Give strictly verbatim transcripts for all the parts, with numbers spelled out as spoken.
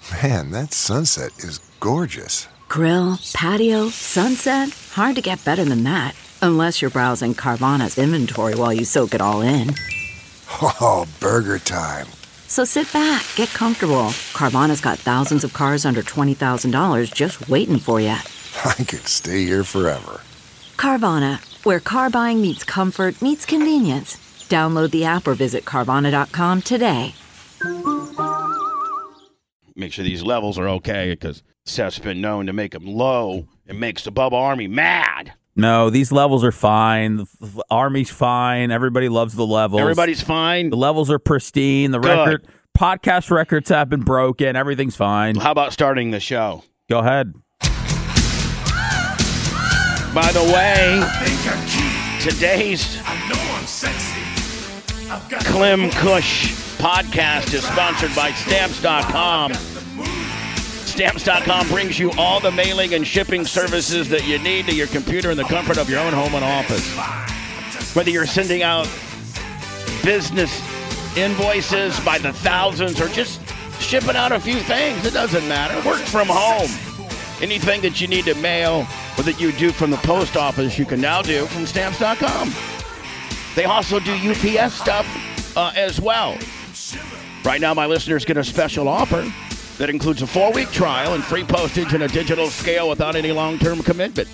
Man, that sunset is gorgeous. Grill, patio, sunset. Hard to get better than that. Unless you're browsing Carvana's inventory while you soak it all in. Oh, burger time. So sit back, get comfortable. Carvana's got thousands of cars under twenty thousand dollars just waiting for you. I could stay here forever. Carvana, where car buying meets comfort, meets convenience. Download the app or visit Carvana dot com today. Make sure these levels are okay, because Seth's been known to make them low. It makes the Bubba Army mad. No, these levels are fine. The Army's fine. Everybody loves the levels. Everybody's fine. The levels are pristine. The Good. record podcast records have been broken. Everything's fine. How about starting the show? Go ahead. By the way, today's Clem Kush podcast is sponsored by Stamps dot com. Stamps dot com brings you all the mailing and shipping services that you need to your computer in the comfort of your own home and office. Whether you're sending out business invoices by the thousands or just shipping out a few things, it doesn't matter. Work from home. Anything that you need to mail or that you do from the post office, you can now do from Stamps dot com. They also do U P S stuff uh, as well. Right now, my listeners get a special offer that includes a four-week trial and free postage and a digital scale without any long-term commitment.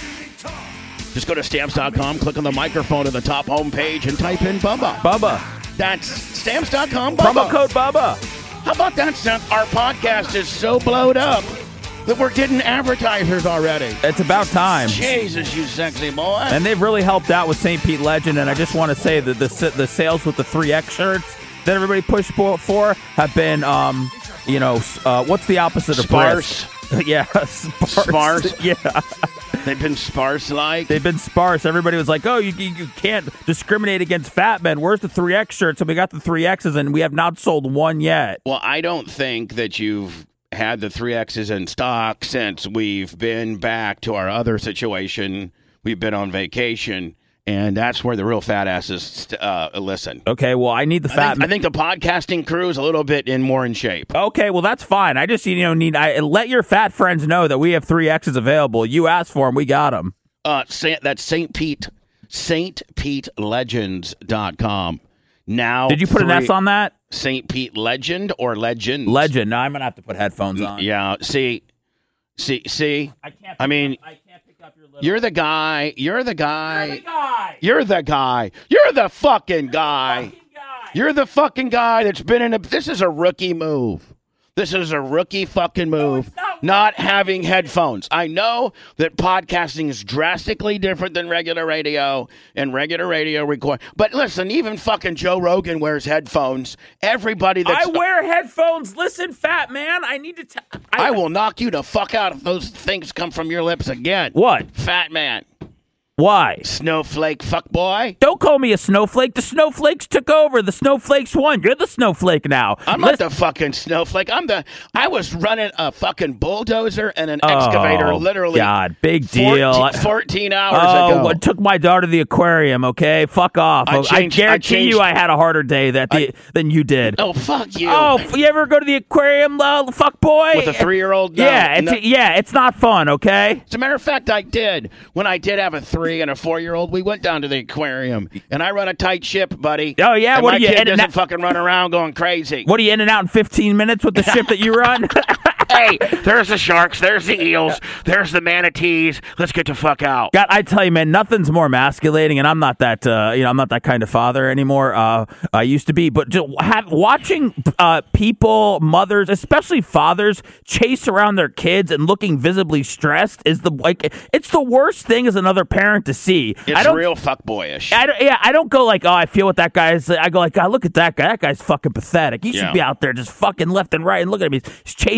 Just go to Stamps dot com, click on the microphone at the top homepage, and type in Bubba. Bubba. That's Stamps dot com, Bubba. Promo code Bubba. How about that, Seth? Our podcast is so blowed up that we're getting advertisers already. It's about time. Jesus, you sexy boy. And they've really helped out with Saint Pete Legend, and I just want to say that the the sales with the three X shirts that everybody pushed for have been, um, you know, uh, what's the opposite of sparse? Yeah, sparse. Sparse? Yeah. They've been sparse-like? They've been sparse. Everybody was like, oh, you, you can't discriminate against fat men. Where's the three X shirts? And we got the three X's, and we have not sold one yet. Well, I don't think that you've had the three X's in stock since we've been back to our other situation. We've been on vacation, and that's where the real fat asses uh, listen. Okay, well, I need the fat. I think, I think the podcasting crew is a little bit in more in shape. Okay, well, that's fine. I just you know need I let your fat friends know that we have three X's available. You asked for them, we got them. Uh, that's Saint Pete, Saint Pete Legends dot com. Now, did you put three, an S on that? Saint Pete Legend or Legend? Legend. No, I'm gonna have to put headphones on. Yeah. See, see, see. I can't. I mean, up, I can't pick up your little. You're the guy. You're the guy. You're the guy. You're the guy. You're the fucking guy. You're the fucking guy. You're the fucking guy that's been in a. This is a rookie move. This is a rookie fucking move. No, not, not having headphones. I know that podcasting is drastically different than regular radio, and regular radio record. But listen, even fucking Joe Rogan wears headphones. Everybody that's I wear headphones. Listen, fat man. I need to. T- I, I will knock you the fuck out if those things come from your lips again. What? Fat man. Why? Snowflake fuckboy. Don't call me a snowflake. The snowflakes took over. The snowflakes won. You're the snowflake now. I'm Listen- not the fucking snowflake. I'm the. I was running a fucking bulldozer and an excavator, oh, literally. God, big deal. fourteen, fourteen hours oh, ago. I took my daughter to the aquarium. Okay, fuck off. I I, changed- guarantee I changed- you, I had a harder day that the, I- than you did. Oh fuck you. Oh, you ever go to the aquarium, uh, fuck boy? With a three-year-old? No, yeah, it's no. yeah, it's not fun. Okay. As a matter of fact, I did. When I did have a three and a four-year-old, we went down to the aquarium, and I run a tight ship, buddy. Oh yeah, and what my are you? kid in and doesn't out- fucking run around going crazy. What are you in and out in fifteen minutes with the ship that you run? Hey, there's the sharks, there's the eels, there's the manatees. Let's get the fuck out. God, I tell you, man, nothing's more emasculating, and I'm not that, uh, you know, I'm not that kind of father anymore. Uh, I used to be, but just have, watching uh, people, mothers, especially fathers, chase around their kids and looking visibly stressed is the like, it's the worst thing as another parent to see. It's I don't, real fuckboyish. I don't, yeah, I don't go like, oh, I feel what that guy's. I go like, God, look at that guy. That guy's fucking pathetic. He should Yeah. be out there just fucking left and right. And look at him. He's chasing a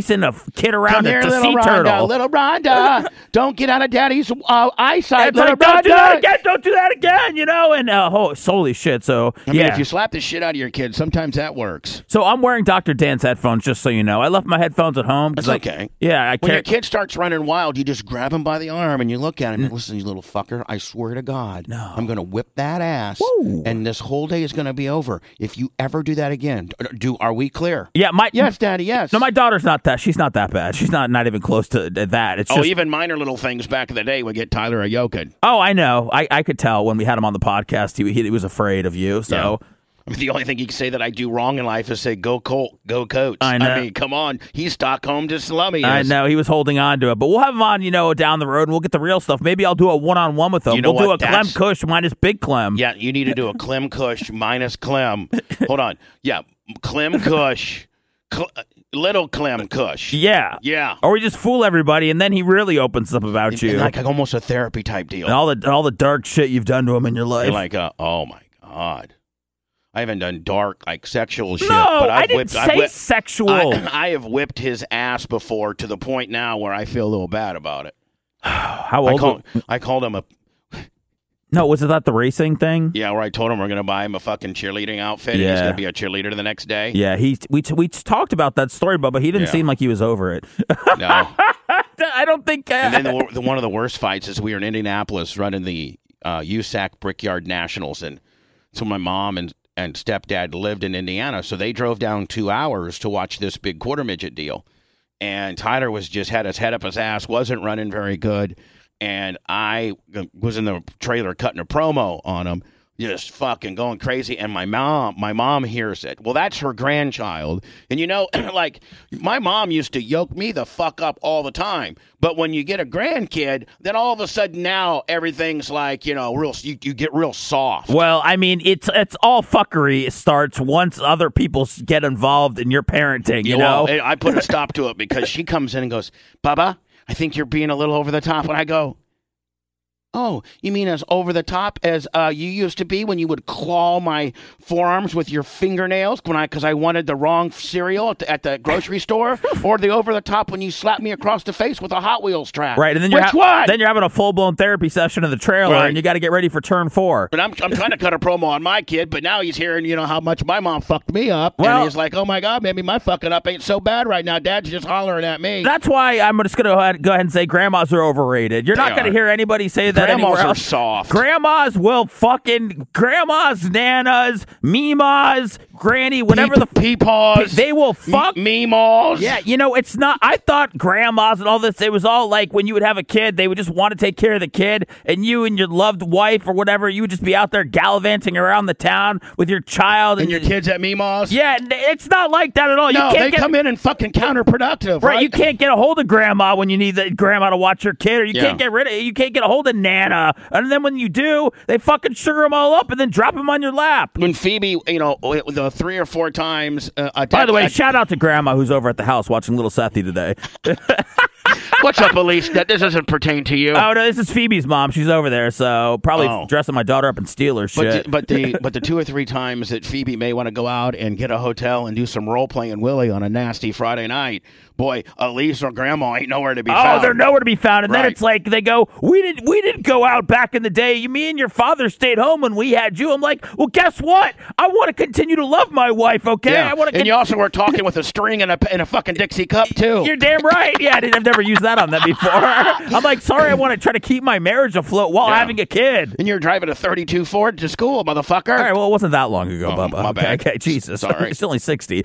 kid around Come a, here, a little sea Rhonda, turtle. little Rhonda. Don't get out of Daddy's uh, eyesight, It's little like, don't Rhonda. do that again, don't do that again, you know? And, uh, oh, holy shit. So, I mean, yeah. if you slap the shit out of your kid, sometimes that works. So I'm wearing Doctor Dan's headphones, just so you know. I left my headphones at home. That's I, okay. Yeah, I When carry. your kid starts running wild, you just grab him by the arm and you look at him and listen, you little fucker, I swear to God, No. I'm going to whip that ass Woo. and this whole day is going to be over. If you ever do that again, do are we clear? Yeah, my Yes, Daddy, yes. No, my daughter's not that. She's not that bad. She's not not even close to that. It's Oh, just. even minor little things back in the day would get Tyler a yoking. Oh, I know. I, I could tell when we had him on the podcast. He, he, he was afraid of you. So. Yeah. I mean, the only thing you can say that I do wrong in life is say, go Colt, go Coach. I know. I mean, come on. He's Stockholm to Slummy. I know he was holding on to it, but we'll have him on, you know, down the road, and we'll get the real stuff. Maybe I'll do a one-on-one with him. You know we'll what? do a Clem That's- Kush minus Big Clem. Yeah, you need to do a Clem Kush minus Clem. Hold on. Yeah, Clem Kush. Cl- little Clem Kush. Yeah. Yeah. Or we just fool everybody, and then he really opens up about And- you. and like almost a therapy type deal. and all the all the dark shit you've done to him in your life. You're like, uh, oh my God. I haven't done dark, like sexual shit. no, but I've I didn't whipped, say I've whipped, sexual. I, I have whipped his ass before to the point now where I feel a little bad about it. How I, old? call, I called him a, no, was it that the racing thing? yeah, where I told him we're going to buy him a fucking cheerleading outfit and he's Yeah. going to be a cheerleader the next day. Yeah, he we we talked about that story, but but he didn't Yeah. seem like he was over it. No. I don't think. Uh, And then the, the, one of the worst fights is we were in Indianapolis running the uh, U S A C Brickyard Nationals. And so my mom and, and stepdad lived in Indiana. So they drove down two hours to watch this big quarter midget deal. And Tyler was just had his head up his ass, wasn't running very good. And I was in the trailer cutting a promo on him, just fucking going crazy. And my mom, my mom hears it. Well, that's her grandchild. And you know, like my mom used to yoke me the fuck up all the time. But when you get a grandkid, then all of a sudden now everything's like, you know, real, you, you get real soft. well, I mean, it's it's all fuckery. It starts once other people s- get involved in your parenting. You Yeah, well, know, I put a stop to it because she comes in and goes, Bubba, I think you're being a little over the top. And I go, oh, you mean as over the top as uh, you used to be when you would claw my forearms with your fingernails when I because I wanted the wrong cereal at the, at the grocery store, or the over the top when you slapped me across the face with a Hot Wheels track? right? And then you're Which ha- one? then you're having a full blown therapy session in the trailer, Right. and you got to get ready for turn four. But I'm I'm trying to cut a promo on my kid, but now he's hearing, you know, how much my mom fucked me up, Well- and he's like, oh my God, maybe my fucking up ain't so bad right now. Dad's just hollering at me. That's why I'm just going to go ahead, go ahead and say grandmas are overrated. You're They not going to are. hear anybody say that Grandmas anywhere are else. soft. Grandmas will fucking grandmas, nanas, memas, granny, whatever the Pee- peepaws. they will fuck. Meemaws. Yeah, you know, it's not. I thought grandmas and all this, it was all like when you would have a kid, they would just want to take care of the kid, and you and your loved wife or whatever, you would just be out there gallivanting around the town with your child And your kids at Meemaws? Yeah, n- it's not like that at all. No, you can't they get, come in and fucking counterproductive. Right, Right, you can't get a hold of grandma when you need the grandma to watch your kid, or you Yeah. can't get rid of you can't get a hold of Nana, and then when you do, they fucking sugar them all up and then drop them on your lap. When Phoebe, you know, the three or four times. Uh, By the way, I, shout out to Grandma who's over at the house watching Little Sethy today. what's up, Elise? That this doesn't pertain to you. Oh no, this is Phoebe's mom. She's over there, so probably Oh. dressing my daughter up in Steelers But shit. the, but the but the two or three times that Phoebe may want to go out and get a hotel and do some role playing Willie on a nasty Friday night, boy, Elise or Grandma ain't nowhere to be Oh, found. they're nowhere to be found, and then Right. it's like they go, "We didn't, we didn't go out back in the day. You, me and your father stayed home when we had you." I'm like, "Well, guess what? I want to continue to love my wife. Okay, Yeah. I want to." And you also were talking with a string and a and a fucking Dixie cup too. You're damn right. Yeah, I didn't, I've never used that on them before. I'm like, sorry, I want to try to keep my marriage afloat while Yeah. having a kid. And you're driving a thirty-two Ford to school, motherfucker. All right, well, it wasn't that long ago, Oh, Bubba. my okay, bad. okay, Jesus. Sorry. It's only sixty.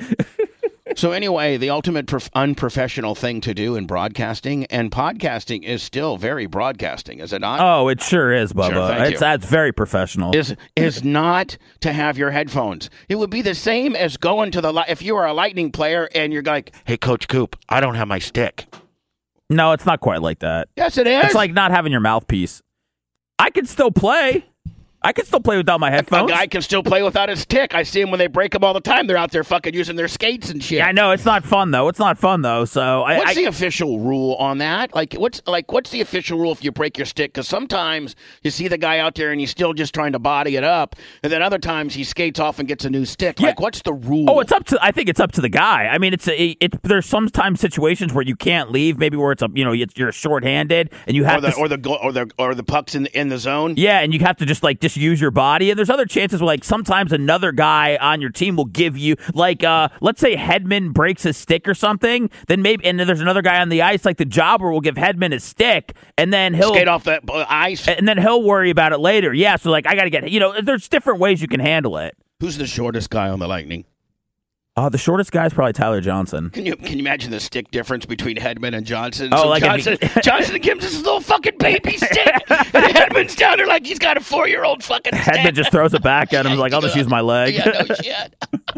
So anyway, the ultimate prof- unprofessional thing to do in broadcasting and podcasting is still very broadcasting, is it not? Oh, it sure is, Bubba. Sure, thank it's you. that's very professional. Is is not to have your headphones. It would be the same as going to the li- if you were a Lightning player and you're like, "Hey, Coach Coop, I don't have my stick." No, it's not quite like that. Yes, it is. It's like not having your mouthpiece. I can still play. I can still play without my headphones. A guy can still play without his stick. I see them when they break them all the time. They're out there fucking using their skates and shit. Yeah, I know it's not fun though. It's not fun though. So I, what's I, the official rule on that? Like, what's like what's the official rule if you break your stick? Because sometimes you see the guy out there and he's still just trying to body it up, and then other times he skates off and gets a new stick. Yeah. Like, what's the rule? Oh, it's up to. I think it's up to the guy. I mean, it's a, it. There's sometimes situations where you can't leave. Maybe where it's a you know you're shorthanded and you have or the to, or the go- or the or the puck's in in the zone. Yeah, and you have to just like just use your body. And there's other chances where like sometimes another guy on your team will give you like uh let's say Hedman breaks his stick or something, then maybe and then there's another guy on the ice like the jobber will give Hedman his stick and then he'll skate off that ice and then he'll worry about it later. Yeah, so like I got to get you know there's different ways you can handle it. Who's the shortest guy on the Lightning? Uh, the shortest guy is probably Tyler Johnson. Can you can you imagine the stick difference between Hedman and Johnson? Oh, so like Johnson, you, Johnson gives this little fucking baby stick, and Hedman's down there like he's got a four year old fucking stick. Hedman just throws it back at him. He's like, I'll just use my leg. Yeah, no shit.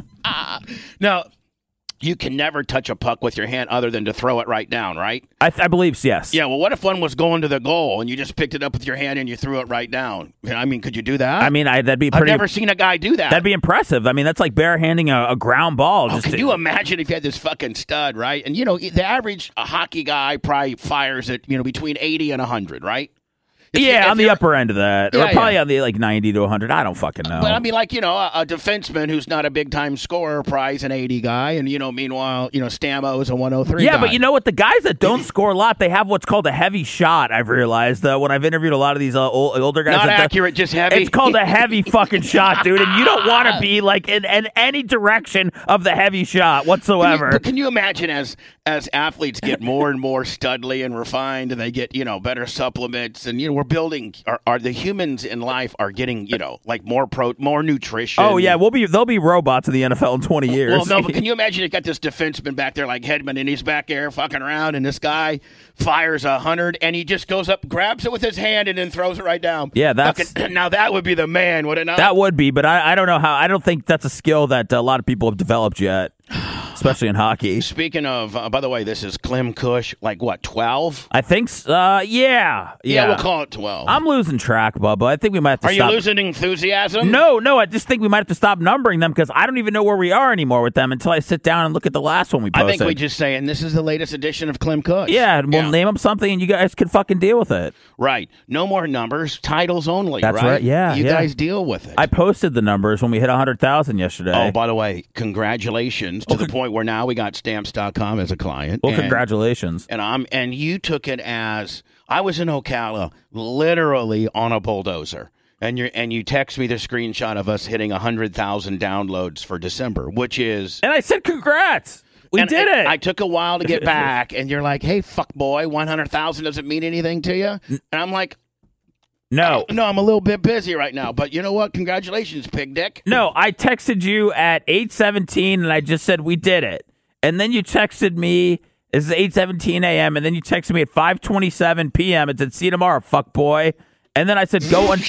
Now, you can never touch a puck with your hand other than to throw it right down, right? I, I believe so, yes. Yeah, well, what if one was going to the goal and you just picked it up with your hand and you threw it right down? I mean, could you do that? I mean, I, that'd be pretty... I've never seen a guy do that. That'd be impressive. I mean, that's like barehanding a, a ground ball. Oh, just can to, you imagine if you had this fucking stud, right? And, you know, the average a hockey guy probably fires at, you know, between eighty and one hundred, right? If yeah, you, on the upper end of that. Yeah, or probably yeah. on the like ninety to one hundred. I don't fucking know. But I mean, like, you know, a, a defenseman who's not a big-time scorer, probably an eighty guy. And, you know, meanwhile, you know, Stamo is a one oh three yeah, guy. but you know what? The guys that don't score a lot, they have what's called a heavy shot, I've realized. Uh, when I've interviewed a lot of these uh, old, older guys. Not that accurate, just heavy. It's called a heavy fucking shot, dude. And you don't want to be, like, in, in any direction of the heavy shot whatsoever. Can you, but can you imagine as as athletes get more and more studly and refined and they get, you know, better supplements and, you know, we're building, are, are the humans in life are getting, you know, like more pro, more nutrition. Oh, yeah, we'll be, they'll be robots in the N F L in twenty years. Well, no, but can you imagine you got this defenseman back there like Hedman and he's back there fucking around and this guy fires a hundred and he just goes up, grabs it with his hand and then throws it right down. Yeah, that's... Fucking, now that would be the man, would it not? That would be, but I, I don't know how, I don't think that's a skill that a lot of people have developed yet. Especially in hockey. Speaking of, uh, by the way, this is Clem Kush, like what, twelve? I think, uh, yeah, yeah. Yeah, we'll call it twelve. I'm losing track, Bubba. I think we might have to Are stop. you losing enthusiasm? No, no, I just think we might have to stop numbering them because I don't even know where we are anymore with them until I sit down and look at the last one we posted. I think we just say, and this is the latest edition of Clem Kush. Yeah, and we'll Yeah. name them something and you guys can fucking deal with it. Right. No more numbers, titles only, That's right, yeah, You yeah. guys deal with it. I posted the numbers when we hit one hundred thousand yesterday. Oh, by the way, congratulations to the point where now we got stamps dot com as a client. Well, and, congratulations. And I'm and you took it as I was in Ocala, literally on a bulldozer. And you and you text me the screenshot of us hitting one hundred thousand downloads for December, which is And I said congrats. We and did it. I took a while to get back, and you're like, "Hey, fuck boy, one hundred thousand doesn't mean anything to you." And I'm like, no. no, I'm a little bit busy right now, but you know what? Congratulations, pig dick. No, I texted you at eight seventeen and I just said we did it. And then you texted me, this is eight seventeen a.m., and then you texted me at five twenty-seven p.m. and said, see you tomorrow, fuck boy. And then I said, go and...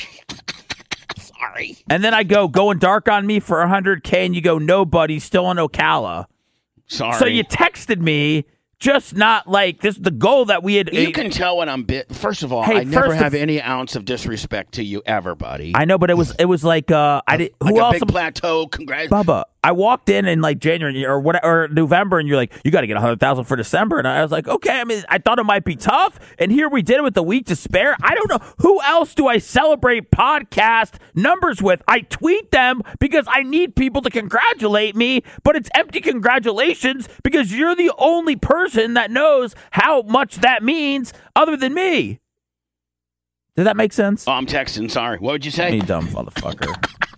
Sorry. And then I go, going dark on me for one hundred K, and you go, no, buddy, still in Ocala. Sorry. So you texted me, just not like this. The goal that we had. You can tell when I'm bit. First of all, Hey, I never first have of- any ounce of disrespect to you ever, buddy. I know, but it was it was like uh, I did. like Who a else? big plateau. Congrats. Bubba, I walked in in like January or what or November, and you're like, you got to get a hundred thousand for December, and I was like, okay. I mean, I thought it might be tough, and here we did it with the week to spare. I don't know who else do I celebrate podcast numbers with. I tweet them because I need people to congratulate me, but it's empty congratulations because you're the only person that knows how much that means other than me. Did that make sense? Oh, I'm texting. Sorry. What would you say? You dumb motherfucker.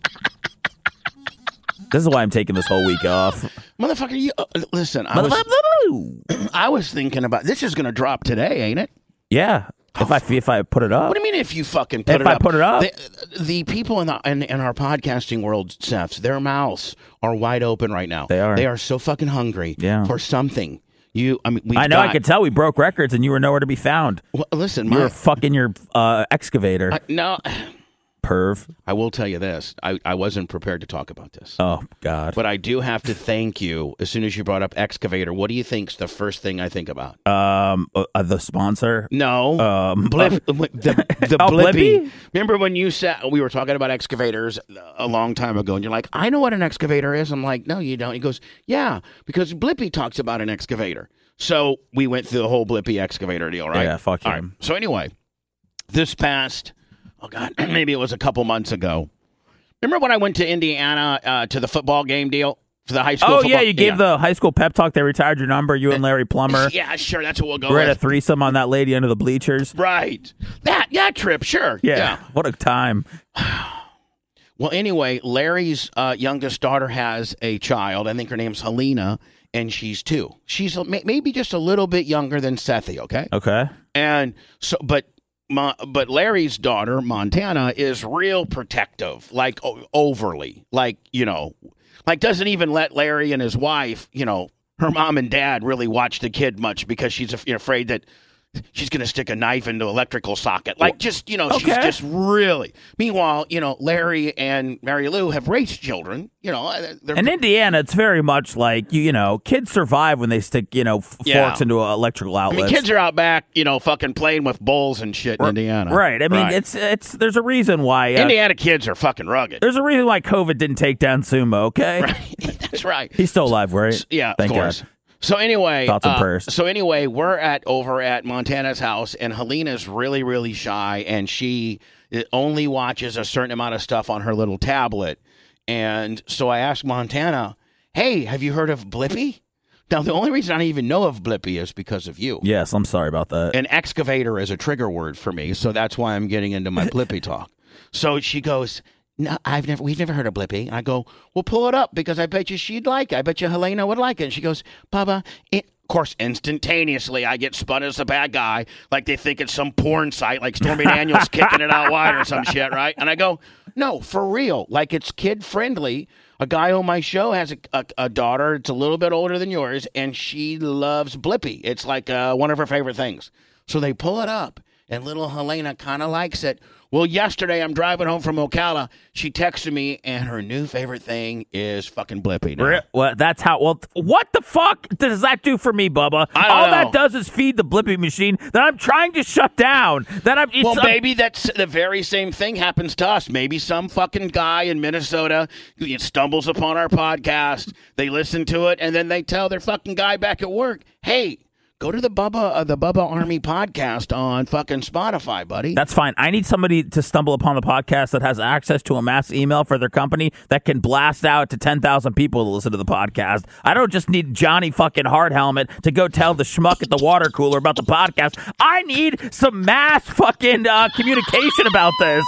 This is why I'm taking this whole week off. Motherfucker, you uh, listen. I was, I was thinking about this. Is going to drop today, ain't it? Yeah. If I if I put it up. What do you mean if you fucking put If it I up? put it up? The, the people in, the, in in our podcasting world, Seth, their mouths are wide open right now. They are. They are so fucking hungry Yeah. for something. You, I mean, we've I know. got, I could tell we broke records, and you were nowhere to be found. Well, listen, You my, were fucking your uh, excavator. I, no. perv. I will tell you this. I, I wasn't prepared to talk about this. Oh, God. But I do have to thank you. As soon as you brought up excavator, what do you think's the first thing I think about? Um, uh, the sponsor? No. Um, Blip, the the Oh, Blippy. Blippy? Remember when you said, we were talking about excavators a long time ago, and you're like, I know what an excavator is. I'm like, no, you don't. He goes, yeah, because Blippy talks about an excavator. So we went through the whole Blippy excavator deal, right? Yeah, fuck All him. right. So anyway, this past, oh God, maybe it was a couple months ago. Remember when I went to Indiana uh, to the football game deal for the high school Oh, football? yeah, you gave yeah. the high school pep talk. They retired your number, you and Larry Plummer. Yeah, sure, that's what we'll go We're at a with. threesome on that lady under the bleachers. Right. That, yeah, trip, sure. Yeah, yeah. what a time. Well, anyway, Larry's uh, youngest daughter has a child. I think her name's Helena, and she's two. She's a, may- maybe just a little bit younger than Sethy, okay? Okay. And so, but my, but Larry's daughter, Montana, is real protective, like o- overly, like, you know, like doesn't even let Larry and his wife, you know, her mom and dad really watch the kid much because she's af- afraid that she's going to stick a knife into electrical socket. Like, just, you know, she's Okay. just really. Meanwhile, you know, Larry and Mary Lou have raised children. You know, they're, In Indiana, it's very much like, you, you know, kids survive when they stick, you know, f- Yeah. forks into uh, electrical I outlets. mean, kids are out back, you know, fucking playing with bowls and shit in Indiana. Right. I mean, Right. it's, it's, there's a reason why. Uh, Indiana kids are fucking rugged. There's a reason why COVID didn't take down Sumo, okay? That's right. He's still alive, right? Yeah, Thank of course. God. So anyway, Thoughts and uh, prayers. so anyway, we're at over at Montana's house, and Helena's really, really shy, and she only watches a certain amount of stuff on her little tablet. And so I asked Montana, "Hey, have you heard of Blippy?" Now, the only reason I even know of Blippy is because of you. Yes, I'm sorry about that. An excavator is a trigger word for me, so that's why I'm getting into my Blippy talk. So she goes, "No, I've never, we've never heard of Blippy." I go, "Well, pull it up because I bet you she'd like it. I bet you Helena would like it." And she goes, "Bubba," it, of course, instantaneously I get spun as the bad guy, like they think it's some porn site, like Stormy Daniels kicking it out wide or some shit, right? And I go, "No, for real, like it's kid friendly." A guy on my show has a, a, a daughter. It's a little bit older than yours, and she loves Blippy. It's like uh, one of her favorite things. So they pull it up, and little Helena kind of likes it. Well, yesterday I'm driving home from Ocala. She texted me, and her new favorite thing is fucking Blippy now. Re- Well, that's how. Well, what the fuck does that do for me, Bubba? I don't All know. that does is feed the Blippy machine that I'm trying to shut down. That I'm. It's, Well, um, maybe that's the very same thing happens to us. Maybe some fucking guy in Minnesota stumbles upon our podcast, they listen to it, and then they tell their fucking guy back at work, "Hey, go to the Bubba uh, the Bubba Army podcast on fucking Spotify, buddy." That's fine. I need somebody to stumble upon the podcast that has access to a mass email for their company that can blast out to ten thousand people to listen to the podcast. I don't just need Johnny fucking Hard Helmet to go tell the schmuck at the water cooler about the podcast. I need some mass fucking uh, communication about this.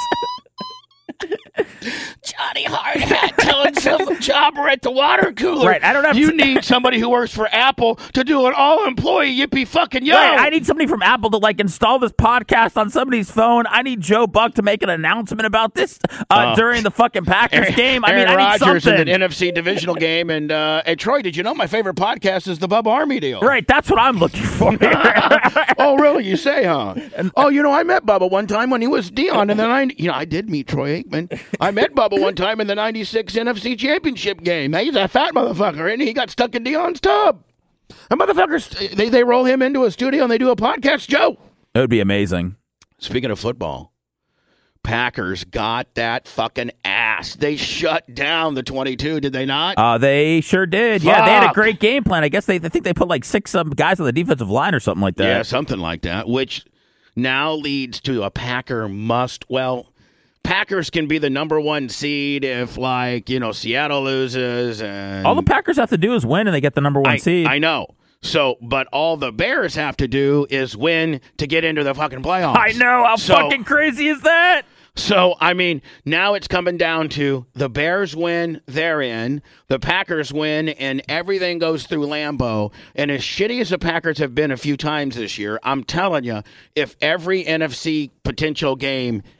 Johnny Hardhat telling some jobber at the water cooler. Right, I don't have You to- need somebody who works for Apple to do an all-employee yippee fucking yo. Right, I need somebody from Apple to like install this podcast on somebody's phone. I need Joe Buck to make an announcement about this uh, Oh. during the fucking Packers Aaron, game. I Aaron mean, I need Rodgers something. in the N F C divisional game. And, uh, hey, Troy, did you know my favorite podcast is the Bubba Army deal? Right, that's what I'm looking for. Oh, really? You say, huh? Oh, you know, I met Bubba one time when he was Dion, and then I, you know, I did meet Troy Aikman. I met Bubba one time in the ninety-six N F C Championship game. Now, he's a fat motherfucker, and he got stuck in Dion's tub. And motherfuckers, they, they roll him into a studio and they do a podcast, Joe. It would be amazing. Speaking of football, Packers got that fucking ass. They shut down the twenty-two, did they not? Uh, they sure did. Yeah, they had a Fuck. great game plan. I guess they I think they put like six um, guys on the defensive line or something like that. Yeah, something like that, which now leads to a Packer must. Well, Packers can be the number one seed if, like, you know, Seattle loses. And All the Packers have to do is win, and they get the number one I, seed. I know. So, but all the Bears have to do is win to get into the fucking playoffs. I know. How So- fucking crazy is that? So, I mean, now it's coming down to the Bears win, they're in. The Packers win, and everything goes through Lambeau. And as shitty as the Packers have been a few times this year, I'm telling you, if every N F C potential game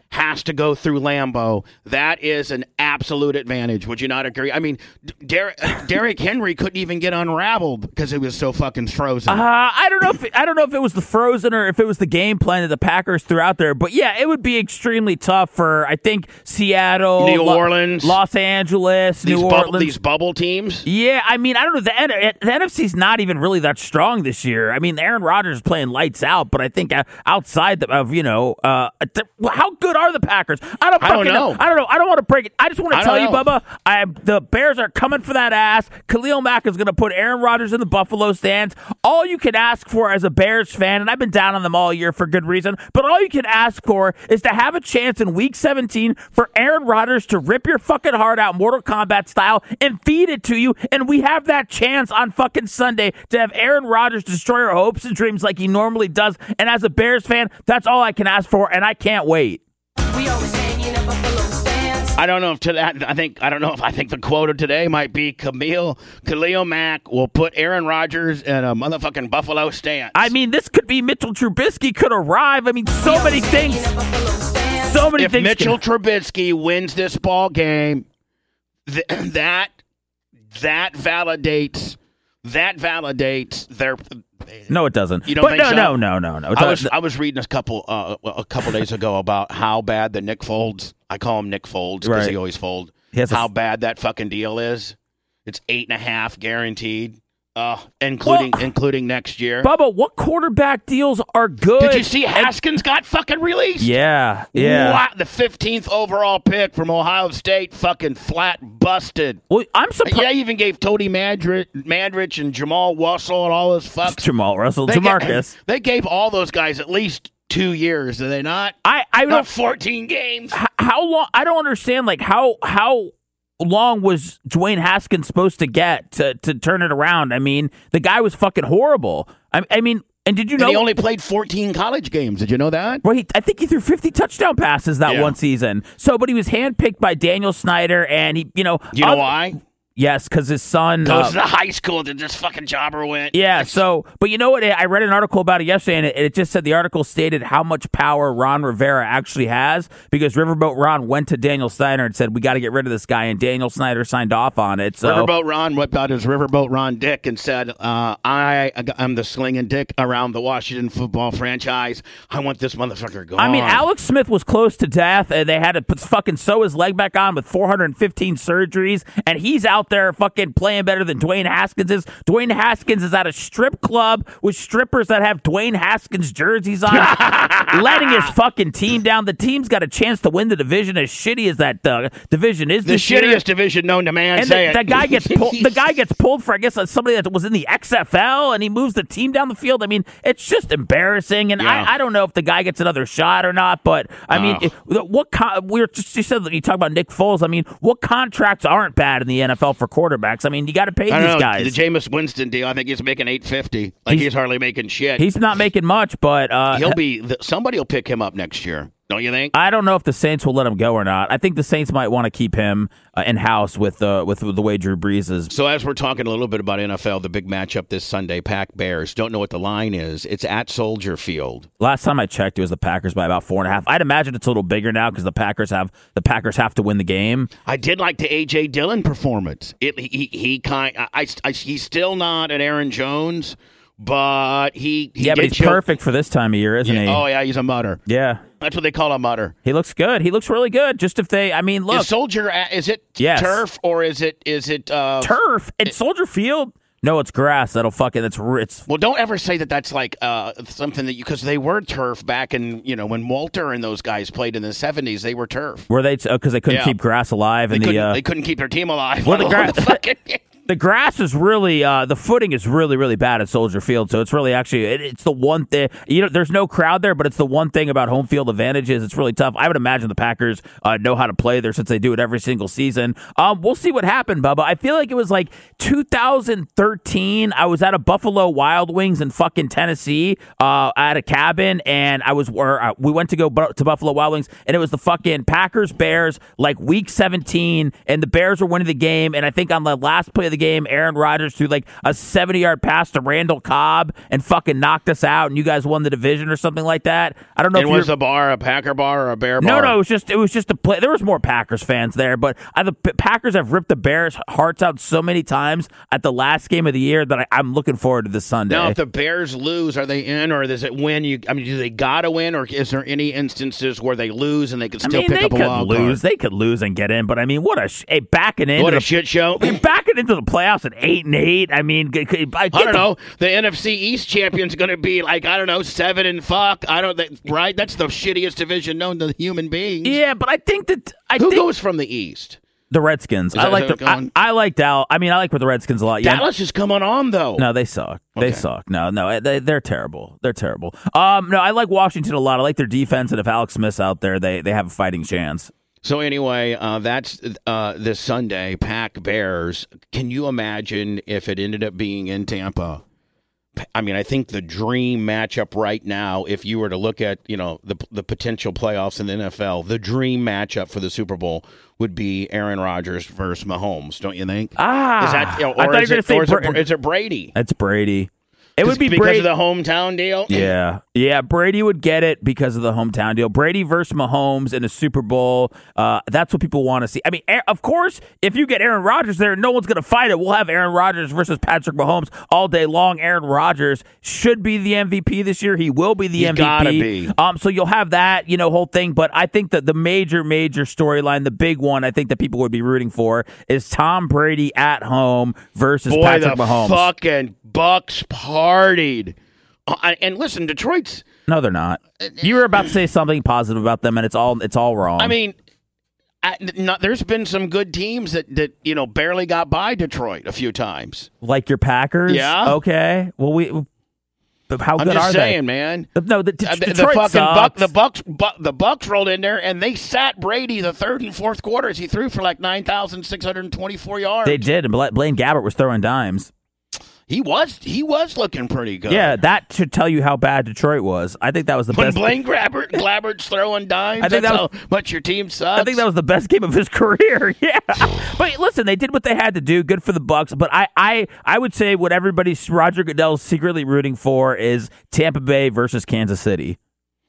has to go through Lambeau. That is an absolute advantage. Would you not agree? I mean, Der- Derrick Henry couldn't even get unraveled because it was so fucking frozen. Uh, I don't know if I don't know if it was the frozen or if it was the game plan that the Packers threw out there. But yeah, it would be extremely tough for I think Seattle, New Lo- Orleans, Los Angeles, these New bubble, Orleans. these bubble teams. Yeah, I mean, I don't know. The, N- the N F C's not even really that strong this year. I mean, Aaron Rodgers is playing lights out, but I think outside of you know, uh, how good are the Packers? I don't. I don't fucking know. know. I don't know. I don't want to break it. I just want to I tell you, don't know. Bubba. I the Bears are coming for that ass. Khalil Mack is going to put Aaron Rodgers in the Buffalo stands. All you can ask for as a Bears fan, and I've been down on them all year for good reason, but all you can ask for is to have a chance in Week seventeen for Aaron Rodgers to rip your fucking heart out Mortal Kombat style and feed it to you, and we have that chance on fucking Sunday to have Aaron Rodgers destroy our hopes and dreams like he normally does. And as a Bears fan, that's all I can ask for, and I can't wait. We always hanging at Buffalo stands. I don't know if to that. I think I don't know if I think the quote of today might be Camille Khalil Mack will put Aaron Rodgers in a motherfucking Buffalo stance. I mean, this could be Mitchell Trubisky could arrive. I mean, so We many always things. hanging at Buffalo stands. So many if things. Mitchell can- Trubisky wins this ball game, th- that that validates that validates their. no, it doesn't. You don't but think no, so? no, no, no, no. It's I not- was I was reading a couple uh, a couple days ago about how bad the Nick Folds. I call him Nick Folds because Right. he always fold. He has a how f- bad that fucking deal is. It's eight and a half guaranteed, uh, including Well- including next year. Bubba, what quarterback deals are good? Did you see And- Haskins got fucking released? Yeah, yeah. Wow, the fifteenth overall pick from Ohio State, fucking flat busted. Well, I'm surprised. Yeah, I even gave Tony Mandrich, Mandrich and Jamal Wussel and all those fucks. Jamal Russell, They ga- Jamarcus. they gave all those guys at least two years, did they not? I, I Not don't. fourteen games. h- How long? I don't understand. Like how how long was Dwayne Haskins supposed to get to to turn it around? I mean, the guy was fucking horrible. I, I mean, and did you And know he only played fourteen college games. Did you know that? Well, he, I think he threw fifty touchdown passes that Yeah. one season. So, but he was handpicked by Daniel Snyder, and he, you know, You know other- why? Yes, because his son Goes uh, to the high school that this fucking jobber went. Yeah, so, but you know what? I read an article about it yesterday, and it, it just said the article stated how much power Ron Rivera actually has because Riverboat Ron went to Daniel Snyder and said, we got to get rid of this guy, and Daniel Snyder signed off on it. So, Riverboat Ron whipped out his Riverboat Ron dick and said, uh, I, I'm the slinging dick around the Washington football franchise. I want this motherfucker gone. I mean, Alex Smith was close to death, and they had to put, fucking sew his leg back on with four hundred fifteen surgeries, and he's out there fucking playing better than Dwayne Haskins is. Dwayne Haskins is at a strip club with strippers that have Dwayne Haskins jerseys on, letting his fucking team down. The team's got a chance to win the division, as shitty as that uh, division is the this year. shittiest division known to man. And say the, it. the guy gets pulled. The guy gets pulled for, I guess, uh, somebody that was in the X F L, and he moves the team down the field. I mean, it's just embarrassing. And Yeah. I, I don't know if the guy gets another shot or not. But I mean, Oh. it- what con- we were just you said that you talk about Nick Foles. I mean, what contracts aren't bad in the N F L for quarterbacks? I mean, you got to pay I these don't know, guys. the Jameis Winston deal, I think he's making eight fifty. Like He's- he's, hardly making shit. He's not making much, but uh, He'll be. The, somebody will pick him up next year. Don't you think? I don't know if the Saints will let him go or not. I think the Saints might want to keep him uh, in house with uh, with the way Drew Brees is. So as we're talking a little bit about N F L, the big matchup this Sunday, Pack Bears. Don't know what the line is. It's at Soldier Field. Last time I checked, it was the Packers by about four and a half. I'd imagine it's a little bigger now because the Packers have the Packers have to win the game. I did like the A J Dillon performance. It he he kind. I, I, I he's still not an Aaron Jones, but he, he yeah, but did he's show- perfect for this time of year, isn't Yeah, he? oh yeah, he's a mutter. Yeah, That's what they call a mutter. he looks good. He looks really good. Just if they, I mean, look, Is Soldier? Is it Yes. turf or is it is it uh, turf at Soldier Field. No, it's grass. That'll fucking. It's it's. Well, don't ever say that that's like uh, something that you because they were turf back in you know when Walter and those guys played in the seventies. They were turf. Were they? Because they couldn't Yeah. keep grass alive They in couldn't, the. Uh, they couldn't keep their team alive. Well, the let alone gra- fucking- the grass is really uh, the footing is really really bad at Soldier Field, so it's really actually it, it's the one thing you know. There's no crowd there, but it's the one thing about home field advantages. It's really tough. I would imagine the Packers uh, know how to play there since they do it every single season. Um, we'll see what happened, Bubba. I feel like it was like two thousand thirteen. I was at a Buffalo Wild Wings in fucking Tennessee uh, at a cabin, and I was where uh, we went to go bu- to Buffalo Wild Wings, and it was the fucking Packers Bears like week seventeen, and the Bears were winning the game, and I think on the last play of the game, Aaron Rodgers threw like a seventy-yard pass to Randall Cobb and fucking knocked us out, and you guys won the division or something like that. I don't know. And if was you're... the bar a Packer bar or a Bear bar? No, no, it was just it was just a play. There was more Packers fans there, but uh, the P- Packers have ripped the Bears' hearts out so many times at the last game of the year that I, I'm looking forward to this Sunday. Now, if the Bears lose, are they in, or does it win? You, I mean, do they gotta win, or is there any instances where they lose and they can I still mean, pick they up a could wild lose. card? They could lose and get in, but I mean, what a sh- hey, backing into What the a shit show! backing into the playoffs at eight and eight. I mean, I, get I don't the, know. The N F C East champion's going to be like I don't know seven and fuck. I don't that, right. That's the shittiest division known to human beings. Yeah, but I think that I Who think goes from the East? the Redskins. Is I that like who the I, going? I like Dallas. I mean, I like with the Redskins a lot. Yeah. Dallas is coming on though. No, they suck. They Okay. suck. No, no, they, they're terrible. They're terrible. Um, no, I like Washington a lot. I like their defense, and if Alex Smith's out there, they they have a fighting chance. So anyway, uh, that's uh, this Sunday. Pack Bears. Can you imagine if it ended up being in Tampa? I mean, I think the dream matchup right now, if you were to look at, you know, the the potential playoffs in the N F L, the dream matchup for the Super Bowl would be Aaron Rodgers versus Mahomes, don't you think? Ah, is that, or I thought is you were it, going or is to it, say Bra- is it Brady? It's Brady. It would be because Brady. of the hometown deal. Yeah, yeah. Brady would get it because of the hometown deal. Brady versus Mahomes in a Super Bowl. Uh, that's what people want to see. I mean, a- of course, if you get Aaron Rodgers there, no one's going to fight it. We'll have Aaron Rodgers versus Patrick Mahomes all day long. Aaron Rodgers should be the M V P this year. He will be the He's M V P. gotta be. Um, so you'll have that, you know, whole thing. But I think that the major, major storyline, the big one, I think that people would be rooting for is Tom Brady at home versus Boy, Patrick the Mahomes. fucking Bucks partied. Uh, and listen, Detroit's. No, they're not. You were about to say something positive about them, and it's all it's all wrong. I mean, I, not, there's been some good teams that, that you know barely got by Detroit a few times. Like your Packers? Yeah. Okay. Well, we. But how I'm good just are saying, they? man. No, the, the, Uh, the, the Detroit fucking Buck, sucks. the Bucks, bu- the Bucks rolled in there and they sat Brady the third and fourth quarters. He threw for like nine thousand six hundred twenty-four yards. They did, and Bla- Blaine Gabbert was throwing dimes. He was he was looking pretty good. Yeah, that should tell you how bad Detroit was. I think that was the When best. Blaine Gabbert, Glabbert's throwing dimes, I think that's that was- how much your team sucks. I think that was the best game of his career. Yeah, but listen, they did what they had to do. Good for the Bucks. But I, I, I would say what everybody's Roger Goodell's secretly rooting for is Tampa Bay versus Kansas City.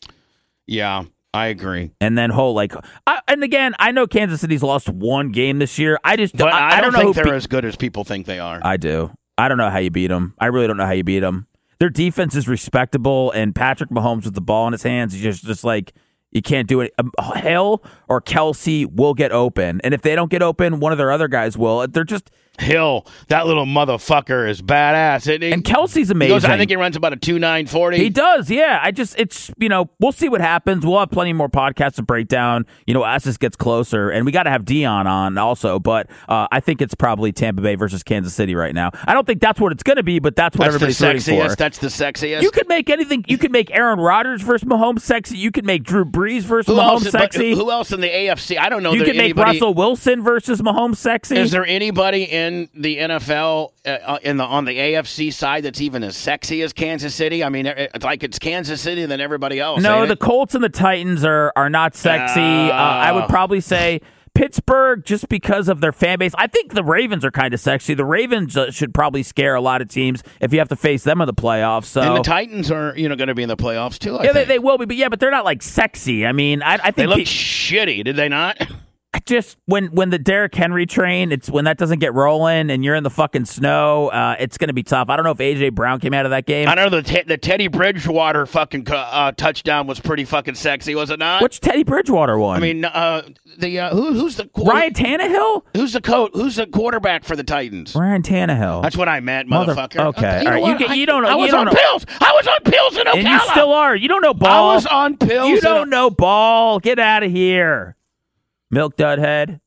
Yeah, I agree. And then whole like, I, and again, I know Kansas City's lost one game this year. I just, But I, I, don't, know think who they're beat- as good as people think they are. I do. I don't know how you beat them. I really don't know how you beat them. Their defense is respectable, and Patrick Mahomes with the ball in his hands, he's just, just like, you can't do it. Um, Hill or Kelsey will get open. And if they don't get open, one of their other guys will. They're just... Hill, that little motherfucker is badass, isn't he? And Kelsey's He amazing. goes, I think he runs about a two nine forty. He does, yeah. I just, it's, you know, we'll see what happens. We'll have plenty more podcasts to break down, you know, as this gets closer. And we got to have Dion on also. But uh, I think it's probably Tampa Bay versus Kansas City right now. I don't think that's what it's going to be, but that's what That's everybody's the rooting sexiest. for. That's the sexiest. You could make anything. You could make Aaron Rodgers versus Mahomes sexy. You could make Drew Brees versus who Mahomes else, but sexy. who else in the A F C? I don't know. You that could make anybody, Russell Wilson versus Mahomes sexy. Is there anybody in the N F L uh, in the on the A F C side that's even as sexy as Kansas City? I mean, it- it's like it's Kansas City than everybody else. No, ain't the it? Colts and the Titans are are not sexy. Uh, I would probably say Pittsburgh just because of their fan base. I think the Ravens are kind of sexy. The Ravens uh, should probably scare a lot of teams if you have to face them in the playoffs. So. and the Titans are you know going to be in the playoffs too. I yeah, they, think. they will be, but yeah, but they're not like sexy. I mean, I, I think They look pe- shitty, did they not? just when when the Derrick Henry train, it's when that doesn't get rolling and you're in the fucking snow, uh, it's going to be tough. I don't know if A J Brown came out of that game. I know the te- the Teddy Bridgewater fucking uh, touchdown was pretty fucking sexy, was it not? Which Teddy Bridgewater one? I mean, uh, the uh, who, who's the qu- Ryan Tannehill? Who's the coach? Who's the quarterback for the Titans? Ryan Tannehill. That's what I meant, Mother- motherfucker. okay, You know all right, you what? get- you I- don't know- I you was don't on know- pills. I was on pills in Ocala. and you still are. You don't know ball. I was on pills. You in don't O- know ball. Get out of here. Milk dud head.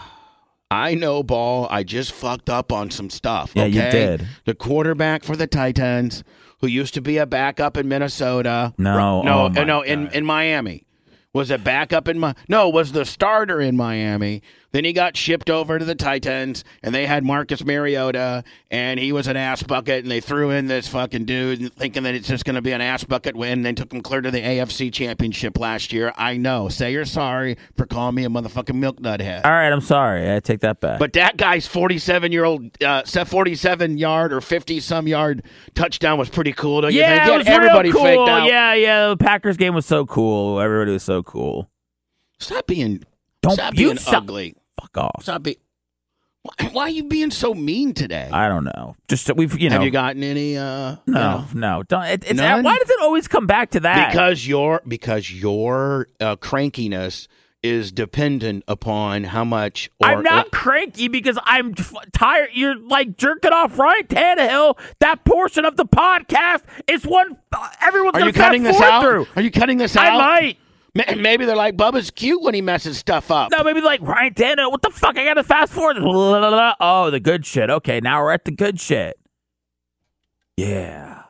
I know ball. I just fucked up on some stuff. Yeah, you okay? did. The quarterback for the Titans, who used to be a backup in Minnesota. No, no, oh my no, in, God. in Miami. Was a backup in my no, was the starter in Miami, Then he got shipped over to the Titans, and they had Marcus Mariota, and he was an ass bucket, and they threw in this fucking dude thinking that it's just going to be an ass bucket win. They took him clear to the A F C Championship last year. I know. Say you're sorry for calling me a motherfucking milk nut head. All right, I'm sorry. I take that back. But that guy's forty-seven-year-old, uh, forty-seven-yard or fifty-some-yard touchdown was pretty cool. Don't you yeah, think? it He was had everybody real faked cool. out. Yeah, yeah. The Packers game was so cool. Everybody was so cool. Stop being, Don't stop you being stop- ugly. Fuck off. Stop being. Why, why are you being so mean today? I don't know. Just we've you know. Have you gotten any? Uh, no, you know? no. Don't. It, it's None? why does it always come back to that? Because your because your uh, crankiness is dependent upon how much. Or, I'm not cranky because I'm f- tired. You're like jerking off Ryan Tannehill. That portion of the podcast is one uh, everyone's Are going you to cutting this forward out? through. Are you cutting this I out? might. Ma- Maybe they're like Bubba's cute when he messes stuff up. No, maybe like Ryan Tannehill. What the fuck? I got to fast forward. Oh, the good shit. Okay, now we're at the good shit. Yeah.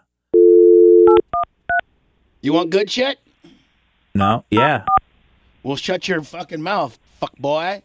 You want good shit? No. Yeah. Well, shut your fucking mouth, fuck boy.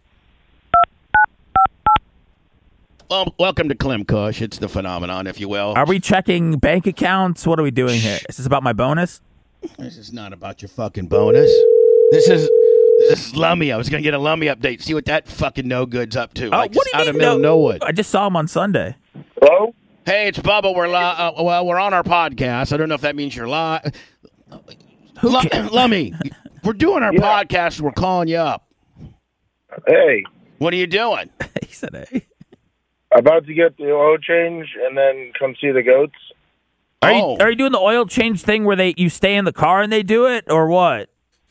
Well, welcome to Clem Kush. It's the phenomenon, if you will. Are we checking bank accounts? What are we doing here? Is this about my bonus? This is not about your fucking bonus. This is this is Lummy. I was gonna get a Lummy update. See what that fucking no good's up to. Uh, Like what do you out of mean? middle No, nowhere. I just saw him on Sunday. Hello? Hey, it's Bubba. We're li- uh, well, we're on our podcast. I don't know if that means you're live. Who L- ca- Lummy, we're doing our Yeah. podcast. We're calling you up. Hey, What are you doing? He said, "Hey." about to get the oil change and then come see the goats. Are Oh. you are you doing the oil change thing where they you stay in the car and they do it, or what?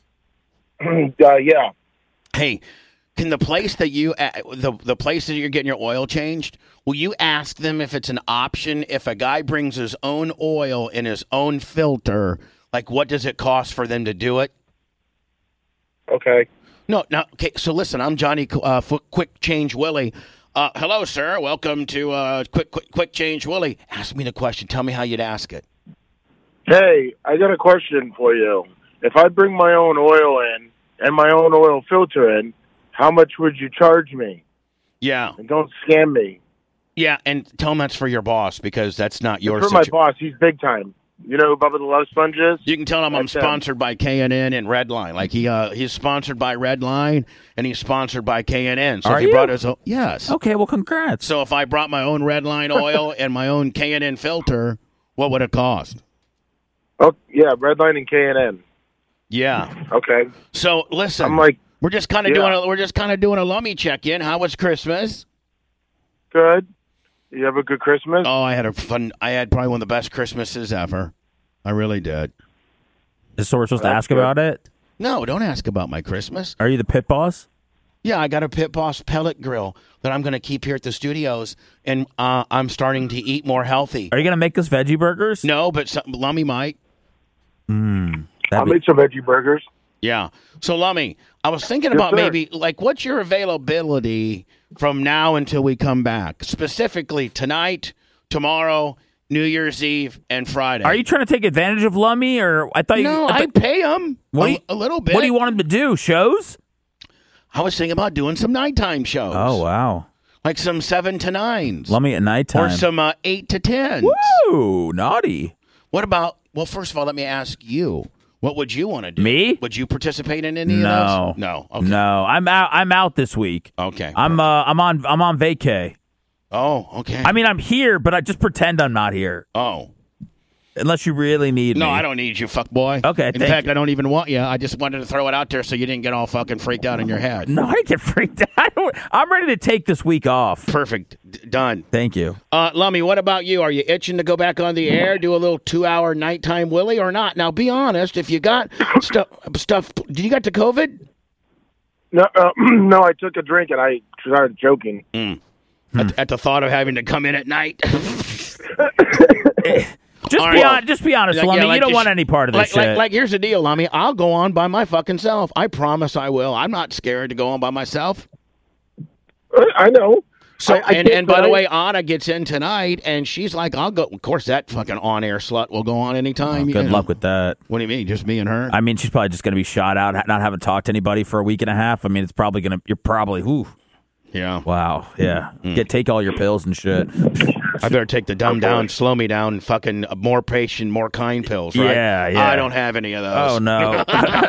uh, yeah. Hey, can the place that you uh, the the place that you're getting your oil changed? Will you ask them if it's an option if a guy brings his own oil in his own filter? Like, what does it cost for them to do it? Okay. No, no. Okay, so listen, I'm Johnny uh, F- Quick Change Willie. Uh, hello, sir. Welcome to uh, Quick Quick Quick Change Willie. Ask me the question. Tell me how you'd ask it. Hey, I got a question for you. If I bring my own oil in and my own oil filter in, how much would you charge me? Yeah, And don't scam me. yeah, and tell him that's for your boss because that's not your For my situation. boss, he's big time. You know who Bubba the Love Sponge is? You can tell him I'm That's him. sponsored by K and N and Redline. Like he, uh, he's sponsored by Redline and he's sponsored by K and N. So Are if he you? brought his own, yes. Okay, well, congrats. So if I brought my own Redline oil and my own K and N filter, what would it cost? Oh, yeah, Redline and K and N. Yeah. Okay. So listen, I'm like, we're just kind of yeah. doing a, we're just kind of doing a Lummy check in. How was Christmas? good. You have a good Christmas? Oh, I had a fun. I had probably one of the best Christmases ever. I really did. Is so we're supposed to That's ask good. about it? No, don't ask about my Christmas. Are you the pit boss? Yeah, I got a Pit Boss pellet grill that I'm going to keep here at the studios, and uh, I'm starting to eat more healthy. Are you gonna make us veggie burgers? No, but some, Lummy might. That'd I'll be- make some veggie burgers. Yeah. So, Lummy, I was thinking Yes, about sir. maybe, like, what's your availability from now until we come back? Specifically, tonight, tomorrow, New Year's Eve, and Friday. Are you trying to take advantage of Lummy, or I thought you? No, I I'd pay him What a, do you- a little bit. What do you want him to do? Shows? I was thinking about doing some nighttime shows. Oh wow, Like some seven to nines. Lummy at nighttime. Or some uh, eight to tens. Woo, naughty. What about, well, first of all, let me ask you. What would you want to do? Me? Would you participate in any No, of those? No. Okay. no. I'm out. I'm out this week. Okay. I'm uh, I'm on I'm on vacay. Oh, okay. I mean, I'm here, but I just pretend I'm not here, oh. unless you really need No, me. I don't need you, fuck boy. Okay, In thank fact, you. I don't even want you. I just wanted to throw it out there so you didn't get all fucking freaked out in your head. No, I didn't get freaked out. I don't, I'm ready to take this week off. Perfect. D- done. Thank you. Uh, Lummy, what about you? Are you itching to go back on the air, do a little two-hour nighttime Willie, or not? Now, be honest. If you got stuff, stuff, did you got the COVID? No, uh, no, I took a drink and I started joking. At, at the thought of having to come in at night. Just All be right. on. Just be honest, Like, Lummy. yeah, like you don't you want sh- any part of like, this like, shit. like, here's the deal, Lummy. I'll go on by my fucking self. I promise I will. I'm not scared to go on by myself. Uh, I know. So, I- I and, did, and by but the I- way, Anna gets in tonight, and she's like, I'll go. Of course, that fucking on-air slut will go on anytime. you Good know. luck with that. What do you mean? Just me and her? I mean, she's probably just going to be shot out, ha- not having talked to anybody for a week and a half. I mean, it's probably going to. You're probably. Ooh. Yeah. Wow. Yeah. Get take all your pills and shit. I better take the dumb down, slow me down, fucking more patient, more kind pills, right? Yeah, yeah. I don't have any of those. Oh no.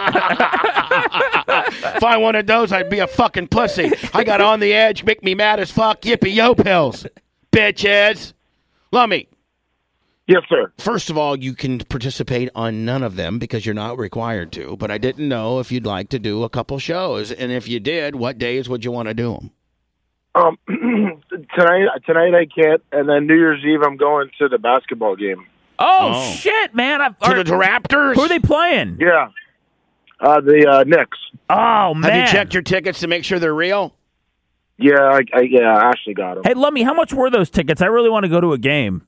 If I wanted those, I'd be a fucking pussy. I got on the edge, make me mad as fuck, yippee yo pills. Bitches. Lummy. Yes, sir. First of all, you can participate on none of them because you're not required to, but I didn't know if you'd like to do a couple shows, and if you did, what days would you want to do them? Um, tonight, tonight I can't, and then New Year's Eve I'm going to the basketball game. Oh, Oh. shit, man! I've, To are- the Raptors? Who are they playing? Yeah, uh, the uh, Knicks. Oh man! Have you checked your tickets to make sure they're real? Yeah, I, I, yeah, Ashley got them. Hey, Lummy, how much were those tickets? I really want to go to a game.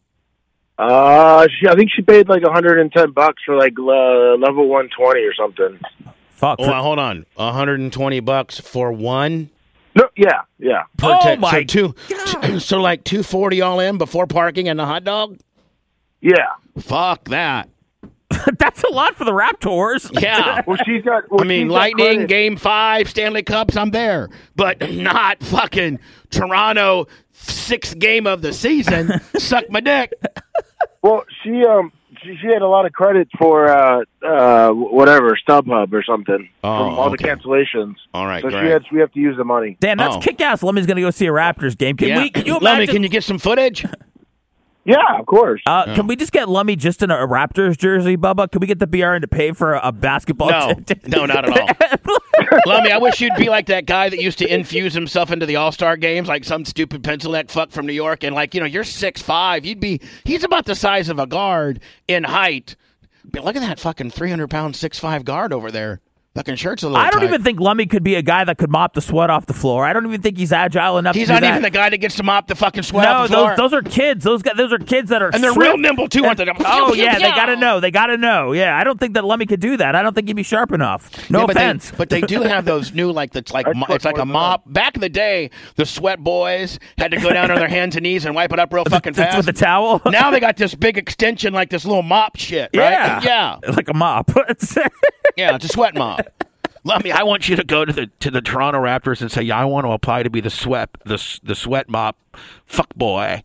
Uh, she, I think she paid like one hundred ten bucks for like uh, level one twenty or something. Fuck. Oh, hold on. one hundred twenty bucks for one? No, yeah, yeah. Per Oh, tick- my so two, two- so like two forty all in before parking and the hot dog? Yeah. Fuck that. That's a lot for the Raptors. Yeah. Well, she's got. Well, I mean, she's got Lightning, credit. Game Five, Stanley Cups. I'm there, but not fucking Toronto sixth game of the season. Suck my dick. Well, she um she, she had a lot of credit for uh uh whatever StubHub or something Oh, from all okay. the cancellations. All right, so great. she had we have to use the money. Damn, that's Oh. kick-ass. Lummy's going to go see a Raptors game. Can Yeah. we? Can you Lemmy, imagine? can you get some footage? Yeah, of course. uh, Can we just get Lummy just in a Raptors jersey, Bubba? Can we get the B R N to pay for a, a basketball? No, t- no, not at all. Lummy, I wish you'd be like that guy that used to infuse himself into the All-Star games, like some stupid pencil neck fuck from New York, and like, you know, you're six five. You'd be, he's about the size of a guard in height. But look at that fucking three hundred pound six five guard over there. Fucking shirt's a little I don't tight. even think Lummy could be a guy that could mop the sweat off the floor. I don't even think he's agile enough He's to do not that. even the guy that gets to mop the fucking sweat no, off the floor. those those are kids. Those guys, those are kids that are and they're swift. real nimble, too, aren't they? Oh yeah, they gotta know. They gotta know. Yeah, I don't think that Lummy could do that. I don't think he'd be sharp enough. No Yeah, but offense. They, but they do have those new, like, that's like, That's mo- what it's like a goes mop. Back in the day, the sweat boys had to go down on their hands and knees and wipe it up real fucking That's fast. with the towel. Now they got this big extension, like this little mop shit, right? Yeah, Yeah. like a mop. Yeah, it's a sweat mop. Lummy, I want you to go to the to the Toronto Raptors and say, "Yeah, I want to apply to be the sweat the s- the sweat mop fuck boy."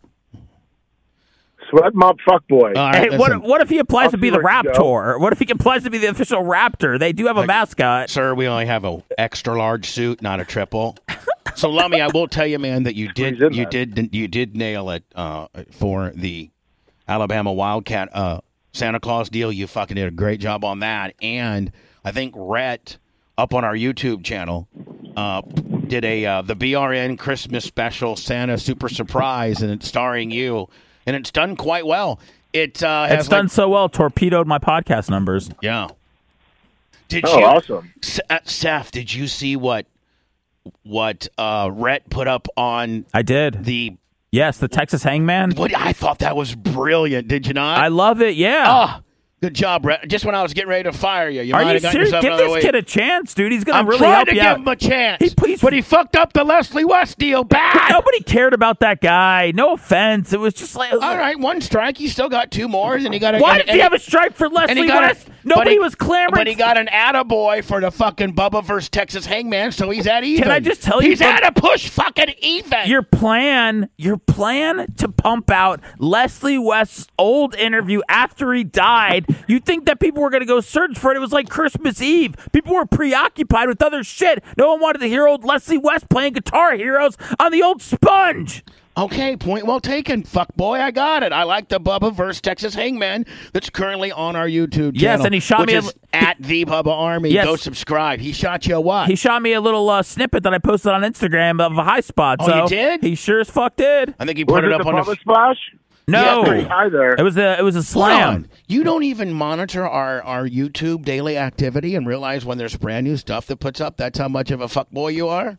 Sweat mop fuck boy. All Hey, right, what, listen, what if he applies I'll to be see the where it Raptor? What if he applies to be the official Raptor? They do have a mascot. sir, we only have a extra large suit, not a triple. So, Lummy, I will tell you, man, that you did He's in you there. did you did nail it uh, for the Alabama Wildcat uh, Santa Claus deal. You fucking did a great job on that, and I think Rhett up on our YouTube channel uh, did a uh, the B R N Christmas special Santa Super Surprise, and it's starring you, and it's done quite well. It uh, has It's done like- so well, torpedoed my podcast numbers. yeah. Did Oh, you, awesome. S- uh, Seth? Did you see what what uh, Rhett put up on I did. the? Yes, the Texas Hangman. What I thought that was brilliant. Did you not? I love it. Yeah. Ah, good job, Rhett. Just when I was getting ready to fire you, you Are might you have gotten serious? yourself Give another this way. kid a chance, dude. He's gonna I'm really trying help to you give out. him a chance, He- please- but he fucked up the Leslie West deal bad. Nobody cared about that guy. No offense. It was just like. All right, one strike. He still got two more, and he got a. Why and, did he have a strike for and Leslie he got West? a, Nobody but he- was clamoring. But he got an attaboy for the fucking Bubba versus Texas Hangman, so he's at even. I just tell you, He's Bub- at a push fucking even. Your plan, your plan to pump out Leslie West's old interview after he died, you think that people were going to go search for it. It was like Christmas Eve. People were preoccupied with other shit. No one wanted to hear old Leslie West playing Guitar Heroes on the old sponge. Okay, point well taken. Fuck boy, I got it. I like the Bubba versus Texas Hangman that's currently on our YouTube channel. Yes, and he shot which me a- is at the Bubba Army. Yes. Go subscribe. He shot you a what? He shot me a little uh, snippet that I posted on Instagram of a high spot. Oh, so you did? He sure as fuck did. I think he Was put it it up the on Bubba the. Splash? No, Pretty high there. it was a it was a Hold slam. on. You don't even monitor our, our YouTube daily activity and realize when there's brand new stuff that puts up. That's how much of a fuck boy you are.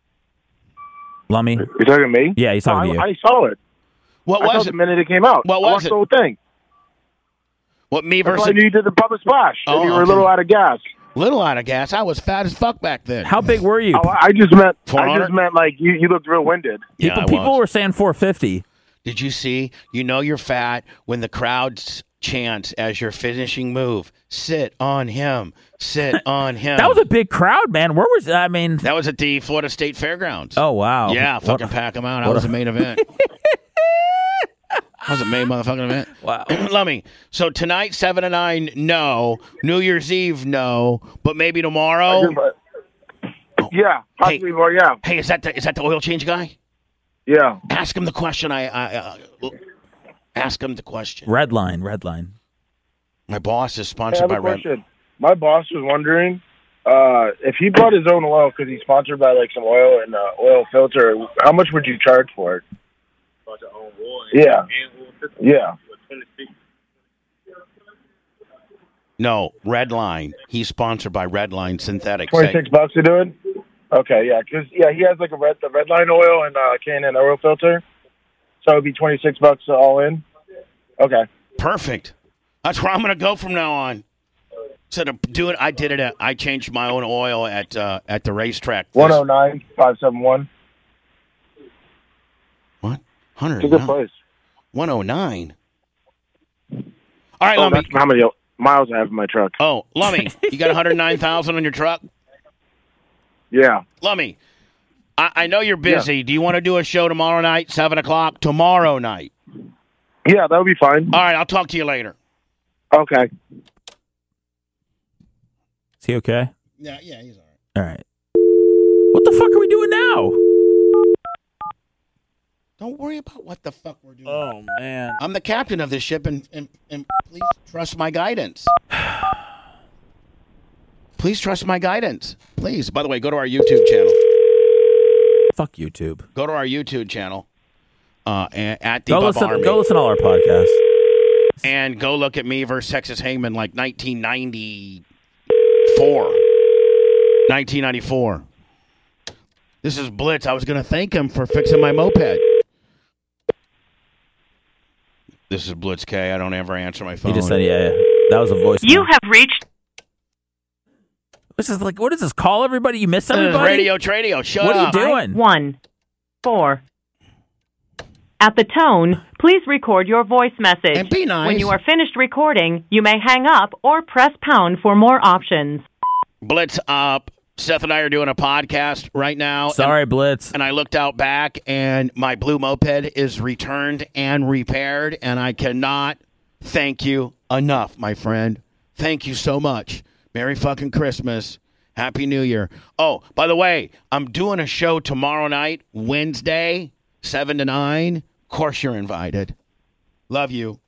Lummy. You talking to me? Yeah, he's talking I, to you. I saw it. What I saw was it it? the minute it came out. What I was watched it? the whole thing. What me That's versus why I knew you did the Bubba Splash. Oh, if you were okay. a little out of gas. little out of gas? I was fat as fuck back then. How big were you? Oh, I just meant. four I hundred? just meant like you. You looked real winded. Yeah, people I people was. were saying four fifty. Did you see? You know you're fat when the crowd chants as your finishing move. Sit on him. Sit on him. That was a big crowd, man. Where was I mean? That was at the Florida State Fairgrounds. Oh wow. Yeah, What- fucking pack them out. That was the main event. That was a main motherfucking event. Wow. Lummy. So tonight, seven to nine, no. New Year's Eve, no. But maybe tomorrow. Yeah, possibly more. Yeah, Hey, is that the, is that the oil change guy? yeah. Ask him the question. I, I uh, ask him the question. Red line, red line. My boss is I sponsored have by a Red. question. My boss was wondering uh, if he brought his own oil because he's sponsored by like some oil and uh, oil filter. How much would you charge for it? Yeah, yeah. No, Red Line. He's sponsored by Red Line Synthetics. Twenty six bucks to do it. Okay, yeah, because yeah, he has like a red the red line oil and uh, can and oil filter, so it'd be twenty six bucks all in. Okay. Perfect. That's where I'm going to go from now on. Instead of doing, I did it. At, I changed my own oil at uh, at the racetrack. One oh nine five seven one. What? Hundred. It's a good place. One oh nine. All right, Oh, Lummy. that's how many miles I have in my truck. Oh, Lummy, you got one hundred nine thousand on your truck. Yeah. Lummy, I, I know you're busy. Do you want to do a show tomorrow night, seven o'clock? Tomorrow night. Yeah, that would be fine. All right, I'll talk to you later. Okay. Is he okay? Yeah, yeah, he's all right. All right. What the fuck are we doing now? Don't worry about what the fuck we're doing. Oh man. I'm the captain of this ship, and, and, and please trust my guidance. Please trust my guidance. Please. By the way, go to our YouTube channel. Fuck YouTube. Go to our YouTube channel uh, a- at the Go Bubba listen. Army. Go listen to all our podcasts. And go look at me versus Texas Hangman like nineteen ninety-four. nineteen ninety-four. This is Blitz. I was going to thank him for fixing my moped. This is Blitz K. I don't ever answer my phone. He just said, yeah, yeah. That was a voice. You have reached. This is like, what is this? Call everybody? You miss This is everybody? Radio Tradio. Shut What are you up. doing? One, four. At the tone, please record your voice message. And be nice. When you are finished recording, you may hang up or press pound for more options. Blitz up. Seth and I are doing a podcast right now. Sorry, and, Blitz. and I looked out back, and my blue moped is returned and repaired, and I cannot thank you enough, my friend. Thank you so much. Merry fucking Christmas. Happy New Year. Oh, by the way, I'm doing a show tomorrow night, Wednesday, seven to nine. Of course you're invited. Love you.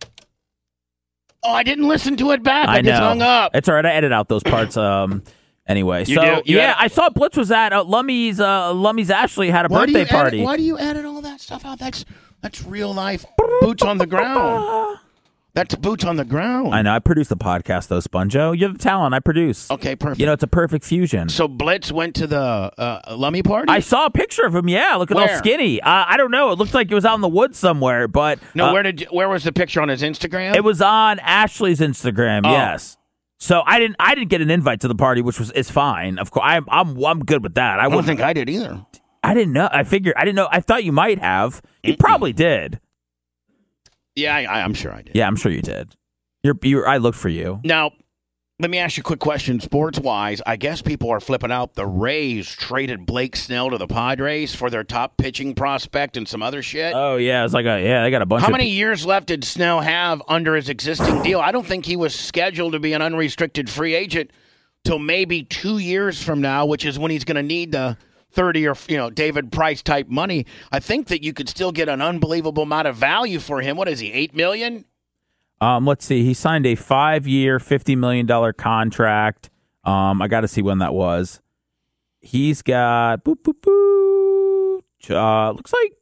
Oh, I didn't listen to it back. I, I know. just hung up. It's all right. I edit out those parts. Um. Anyway, You so do? You yeah, edit- I saw Blitz was at uh, Lummy's. Uh, Lummy's Ashley had a Why do you birthday edit- party. why do you edit all that stuff out? That's that's real life boots on the ground. That's boots on the ground. I know. I produce the podcast, though, Sponjo. You have the talent. I produce. Okay, perfect. You know, it's a perfect fusion. So Blitz went to the uh, Lummy party? I saw a picture of him. Yeah, looking all Where? skinny. Uh, I don't know. It looked like it was out in the woods somewhere, but no, uh, where did you, where was the picture on his Instagram? it was on Ashley's Instagram. Oh. Yes. So I didn't. I didn't get an invite to the party, which was is fine. Of course, I'm. I'm. I'm good with that. I, I don't wouldn't- think I did either. I didn't know. I figured. I didn't know. I thought you might have. You probably did. Yeah, I, I, I'm sure I did. Yeah, I'm sure you did. You're. You're. I looked for you. Now, let me ask you a quick question. Sports-wise, I guess people are flipping out. The Rays traded Blake Snell to the Padres for their top pitching prospect and some other shit. Oh yeah, it's like a yeah. They got a bunch. How of many years left did Snell have under his existing deal? I don't think he was scheduled to be an unrestricted free agent till maybe two years from now, which is when he's going to need the thirty or you know David Price type money. I think that you could still get an unbelievable amount of value for him. What is he? Eight million? Um, let's see. He signed a five-year, fifty million dollar contract. Um, I got to see when that was. He's got boop boop boop. Uh, looks like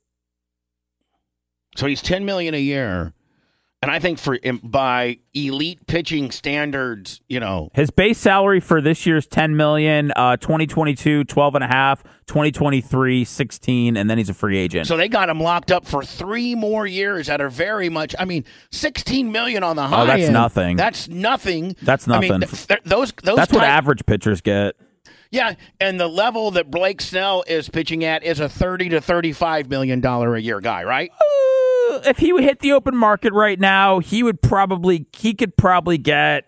So he's ten million a year, and I think for by elite pitching standards, you know, his base salary for this year's ten million. Uh, twenty twenty-two, twelve and a half. twenty twenty-three, sixteen, and then he's a free agent. so they got him locked up for three more years that are very much. I mean, sixteen million on the high Oh, that's end. nothing. That's nothing. That's I mean, nothing. th- th- those those That's what type- average pitchers get. Yeah, and the level that Blake Snell is pitching at is a thirty to thirty-five million dollar a year guy, right? Uh, if he would hit the open market right now, he would probably he could probably get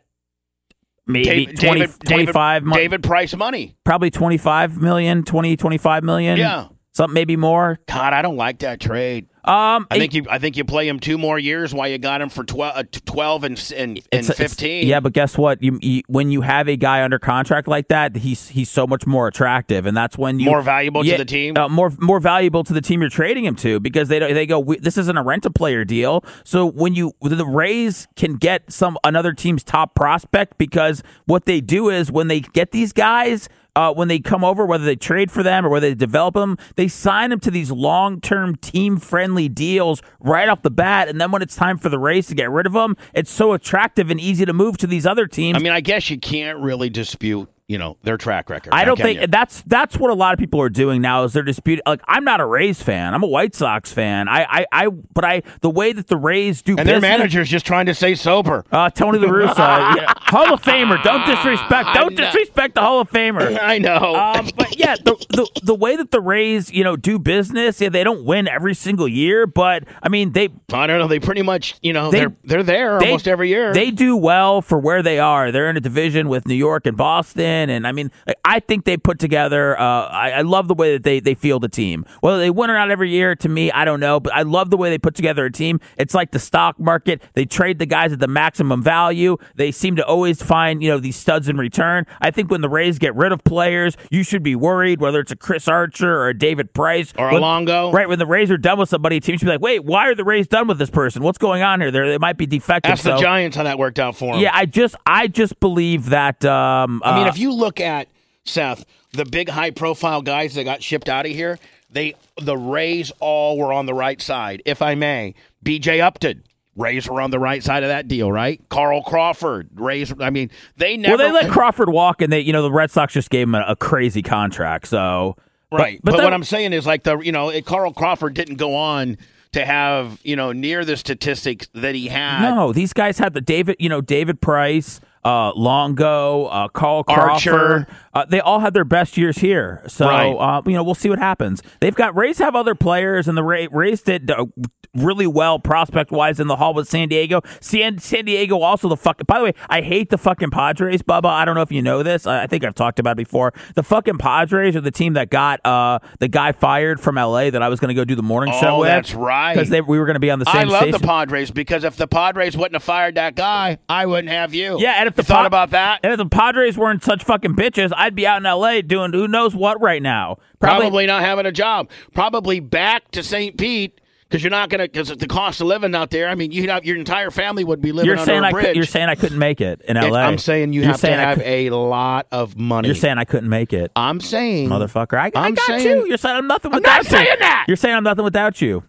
maybe David, twenty, David, twenty-five David, David Price money. Probably twenty-five million, twenty, twenty-five million. Yeah. Something maybe more. God, I don't like that trade. Um, I think you. I think you play him two more years while you got him for twelve, uh, twelve and and, and it's, fifteen. It's, yeah, but guess what? You, you when you have a guy under contract like that, he's he's so much more attractive, and that's when you more valuable yeah, to the team. Uh, more more valuable to the team you're trading him to, because they they go, we, this isn't a rent a player deal. So when you the Rays can get some another team's top prospect, because what they do is when they get these guys. Uh, when they come over, whether they trade for them or whether they develop them, they sign them to these long-term team-friendly deals right off the bat. And then when it's time for the Rays to get rid of them, it's so attractive and easy to move to these other teams. I mean, I guess you can't really dispute, you know, their track record. I don't can think you? that's that's what a lot of people are doing now is they're disputing. Like, I'm not a Rays fan. I'm a White Sox fan. I, I, I but I the way that the Rays do and business, their manager's just trying to stay sober. Uh, Tony La Russa, yeah, Hall of Famer. Don't disrespect. Don't disrespect the Hall of Famer. I know. Um, but yeah, the, the the way that the Rays, you know, do business, yeah, they don't win every single year, but I mean, they. I don't know. They pretty much, you know, They- they, are they're there they- almost every year. They do well for where they are. They're in a division with New York and Boston, and I mean, like, I think they put together. Uh, I, I love the way that they they field a team. Whether they win or not every year, to me, I don't know, but I love the way they put together a team. It's like the stock market. They trade the guys at the maximum value. They seem to always find, you know, these studs in return. I think when the Rays get rid of players, you should be worried, whether it's a Chris Archer or a David Price or a when, Longo. Right, when the Rays are done with somebody, teams should be like, wait, why are the Rays done with this person? What's going on here? They're, they might be defective. Ask so, the Giants how that worked out for them. yeah, I just, I just believe that. Um, I mean, uh, if you look at Seth, the big high-profile guys that got shipped out of here, they the Rays all were on the right side, if I may. B J Upton, Rays were on the right side of that deal, right? Carl Crawford, Rays. I mean, they never. well, they let Crawford walk, and they, you know, the Red Sox just gave him a, a crazy contract. So, right. But, But, but what that- I'm saying is, like the you know, it, Carl Crawford didn't go on to have you know near the statistics that he had. no, these guys had the David, you know, David Price, uh, Longo, uh, Carl Crawford. Archer. Uh, they all had their best years here. So, Right. uh, you know, we'll see what happens. They've got Rays have other players, and the Ray, Rays did uh, really well prospect wise in the hall with San Diego. San, San Diego also the fucking. By the way, I hate the fucking Padres, Bubba. I don't know if you know this. I, I think I've talked about it before. The fucking Padres are the team that got uh, the guy fired from L A that I was going to go do the morning show Oh, with. that's right. Because we were going to be on the I same love station. the Padres because if the Padres wouldn't have fired that guy, I wouldn't have you. Yeah, and if the You thought Pa- about that, and if the Padres weren't such fucking bitches, I'd be out in L A doing who knows what right now. probably, not having a job, probably back to Saint Pete because you're not gonna because the cost of living out there. I mean, you have your entire family would be living You're under saying a I bridge. could, you're saying I couldn't make it in L A. And I'm saying you You're have saying to I have could- a lot of money. You're saying I couldn't make it, I'm saying, motherfucker. I, I I'm got saying- you. You're saying I'm nothing I'm without not you. saying that. You're saying I'm nothing without you.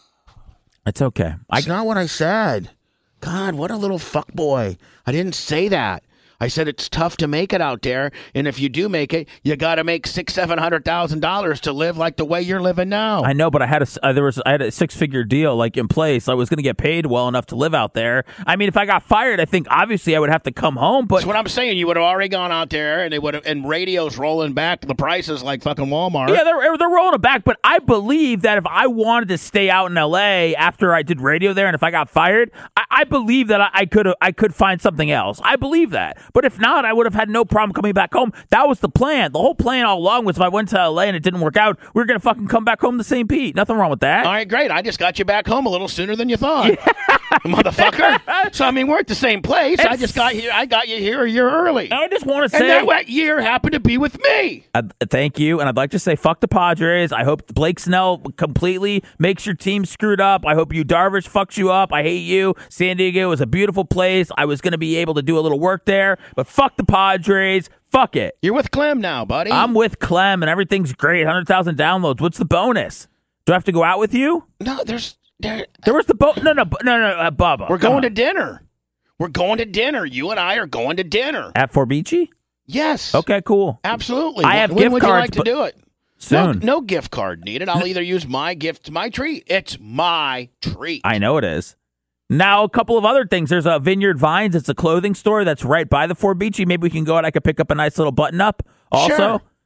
It's okay. I, That's not what I said. God, what a little fuckboy. I didn't say that. I said it's tough to make it out there, and if you do make it, you got to make six, seven hundred thousand dollars to live like the way you're living now. I know, but I had a uh, there was I had a six figure deal like in place. I was going to get paid well enough to live out there. I mean, if I got fired, I think obviously I would have to come home. But That's what I'm saying. You would have already gone out there, and they would have, and radio's rolling back the prices like fucking Walmart. yeah, they're they're rolling it back. But I believe that if I wanted to stay out in L A after I did radio there, and if I got fired, I, I believe that I, I could I could find something else. I believe that. But if not, I would have had no problem coming back home. That was the plan. The whole plan all along was if I went to L A and it didn't work out, we were gonna fucking come back home to Saint Pete. Nothing wrong with that. All right, great. I just got you back home a little sooner than you thought, motherfucker. So I mean, we're at the same place. I just got here. I got you here a year early, I just want to and say that wet year happened to be with me. Uh, thank you, and I'd like to say fuck the Padres. I hope Blake Snell completely makes your team screwed up. I hope you Darvish fucks you up. I hate you. San Diego is a beautiful place. I was going to be able to do a little work there, but fuck the Padres. Fuck it. You're with Clem now, buddy. I'm with Clem, and everything's great. one hundred thousand downloads. What's the bonus? Do I have to go out with you? no, there's there. There was the bo- no, no, no, no, uh, Bubba. We're come going to on. dinner. We're going to dinner. You and I are going to dinner. at Forbici. Yes. Okay, cool. Absolutely. I have when gift would cards, you like to but- do it? Soon. No, no gift card needed. I'll either use my gift, my treat. It's my treat. I know it is. Now, a couple of other things. There's a Vineyard Vines. It's a clothing store that's right by the Forbici. Maybe we can go out. I could pick up a nice little button up also. Sure.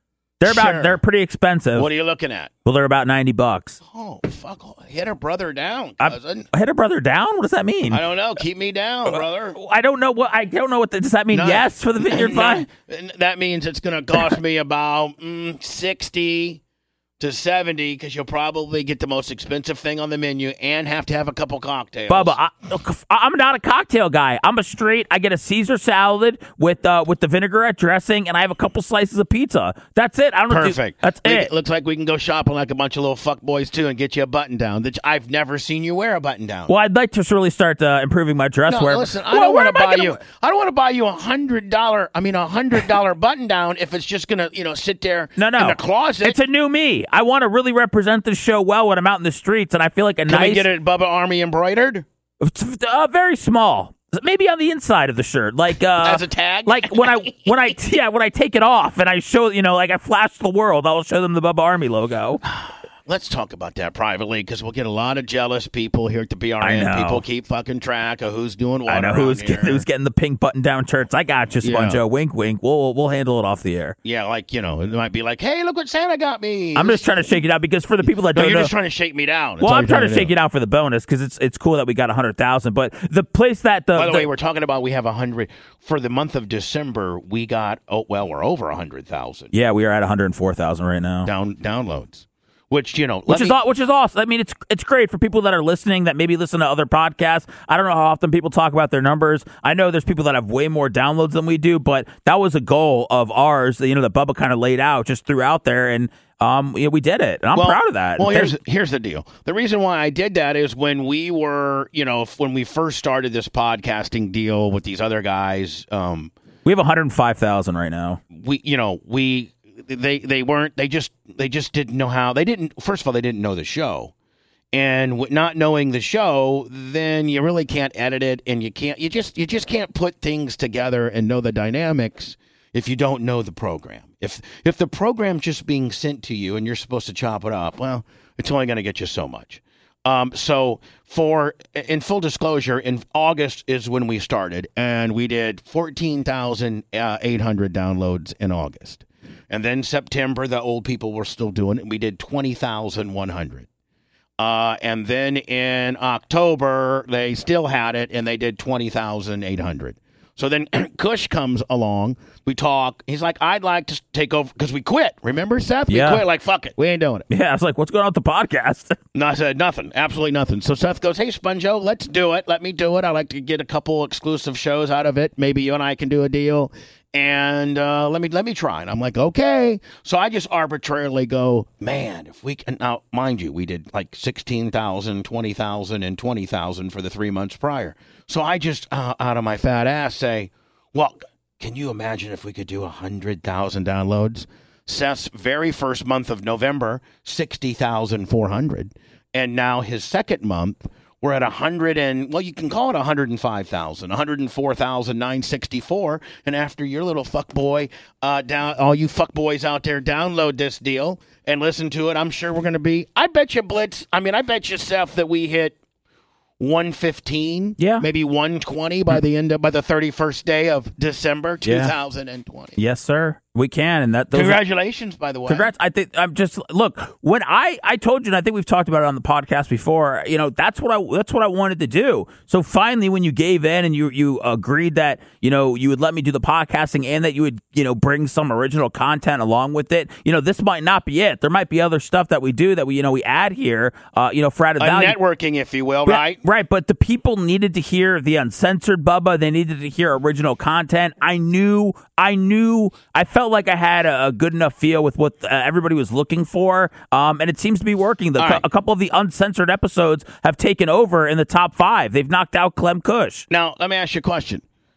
They're about Sure. they're pretty expensive. What are you looking at? Well, they're about ninety bucks. Oh, fuck. Hit a brother down, I cousin. hit a brother down? What does that mean? I don't know. Keep me down, brother. I don't know what I don't know what the, does that mean? No. Yes for the Vineyard Vine? That means it's going to cost me about mm, sixty to seventy because you'll probably get the most expensive thing on the menu and have to have a couple cocktails. Bubba, I, I'm not a cocktail guy. I'm a straight. I get a Caesar salad with uh, with the vinaigrette dressing, and I have a couple slices of pizza. That's it. I don't Perfect. Do, that's We- it. Looks like we can go shopping like a bunch of little fuck boys too and get you a button down. That I've never seen you wear a button down. Well, I'd like to really start uh, improving my dress No, wear. listen, I Well, don't where want to am I buy gonna- you. I don't want to buy you a hundred dollar. I mean, a hundred dollar button down if it's just gonna, you know, sit there No, no. in the closet. It's a new me. I want to really represent this show well when I'm out in the streets, and I feel like a Can nice. we get it Bubba Army embroidered Uh, very small. Maybe on the inside of the shirt, like uh, as a tag? like when I when I yeah when I take it off and I show you know like I flash the world, I'll show them the Bubba Army logo. Let's talk about that privately because we'll get a lot of jealous people here at the B R I N. know. People keep fucking track of who's doing what. I know around who's here. getting, who's getting the pink button down shirts. I got you, Yeah. Sponjo. Wink, wink. We'll we'll handle it off the air. Yeah, like, you know, it might be like, hey, look what Santa got me. I'm just trying to shake it out because for the people that No, don't you're know, just trying to shake me down. That's well, all I'm you're trying to shake do. it out for the bonus because it's it's cool that we got a hundred thousand. But the place that the, By the, the way, we're talking about we have a hundred for the month of December. We got oh well, we're over a hundred thousand yeah, we are at one hundred four thousand right now. down downloads, which you know, Which let is me- aw- which is awesome. I mean, it's it's great for people that are listening that maybe listen to other podcasts. I don't know how often people talk about their numbers. I know there's people that have way more downloads than we do, but that was a goal of ours. You know, that Bubba kind of laid out just threw out there, and um, you know, we did it, and I'm Well- proud of that. Well, And here's here's the deal. The reason why I did that is when we were, you know, when we first started this podcasting deal with these other guys. Um, we have one hundred five thousand right now. we you know we they they weren't they just they just didn't know how they didn't first of all they didn't know the show, and with not knowing the show, then you really can't edit it, and you can't you just you just can't put things together and know the dynamics if you don't know the program. If if the program's just being sent to you and you're supposed to chop it up, well, it's only going to get you so much. Um, so for in full disclosure, in August is when we started, and we did fourteen thousand eight hundred downloads in August, and then September the old people were still doing it. We did twenty thousand one hundred, uh, and then in October they still had it, and they did twenty thousand eight hundred. So then Kush comes along. We talk. He's like, I'd like to take over because we quit. Remember, Seth? We Yeah. quit. Like, fuck it. We ain't doing it. Yeah, I was like, what's going on with the podcast? No, I said nothing. Absolutely nothing. So Seth goes, hey, Sponjo, let's do it. Let me do it. I like to get a couple exclusive shows out of it. Maybe you and I can do a deal. And uh, let me let me try. And I'm like, okay. So I just arbitrarily go, man, if we can. Now, mind you, we did like sixteen thousand, twenty thousand, and twenty thousand for the three months prior. So I just, uh, out of my fat ass, say, well, can you imagine if we could do one hundred thousand downloads? Seth's very first month of November, sixty thousand four hundred. And now his second month, we're at one hundred and, well, you can call it one hundred five thousand, one hundred four thousand nine hundred sixty-four. And after your little fuckboy, uh, down, all you fuckboys out there, download this deal and listen to it, I'm sure we're going to be, I bet you, Blitz, I mean, I bet you, Seth, that we hit one fifteen, Yeah. maybe one twenty by the end of, by the thirty-first day of December two thousand twenty. Yes, sir. We can, and that those are- Congratulations, by the way. Congrats. I think I'm just look, when I I told you, and I think we've talked about it on the podcast before, you know, that's what I that's what I wanted to do. So finally when you gave in and you you agreed that, you know, you would let me do the podcasting and that you would, you know, bring some original content along with it. You know, this might not be it. There might be other stuff that we do that we, you know, we add here, uh, you know, for added A value. networking, if you will, But- right? Right, but the people needed to hear the uncensored Bubba. They needed to hear original content. I knew, I knew, I felt like I had a, a good enough feel with what uh, everybody was looking for, um, and it seems to be working. The, All right. A couple of the uncensored episodes have taken over in the top five. They've knocked out Clem Kush. Now, let me ask you a question.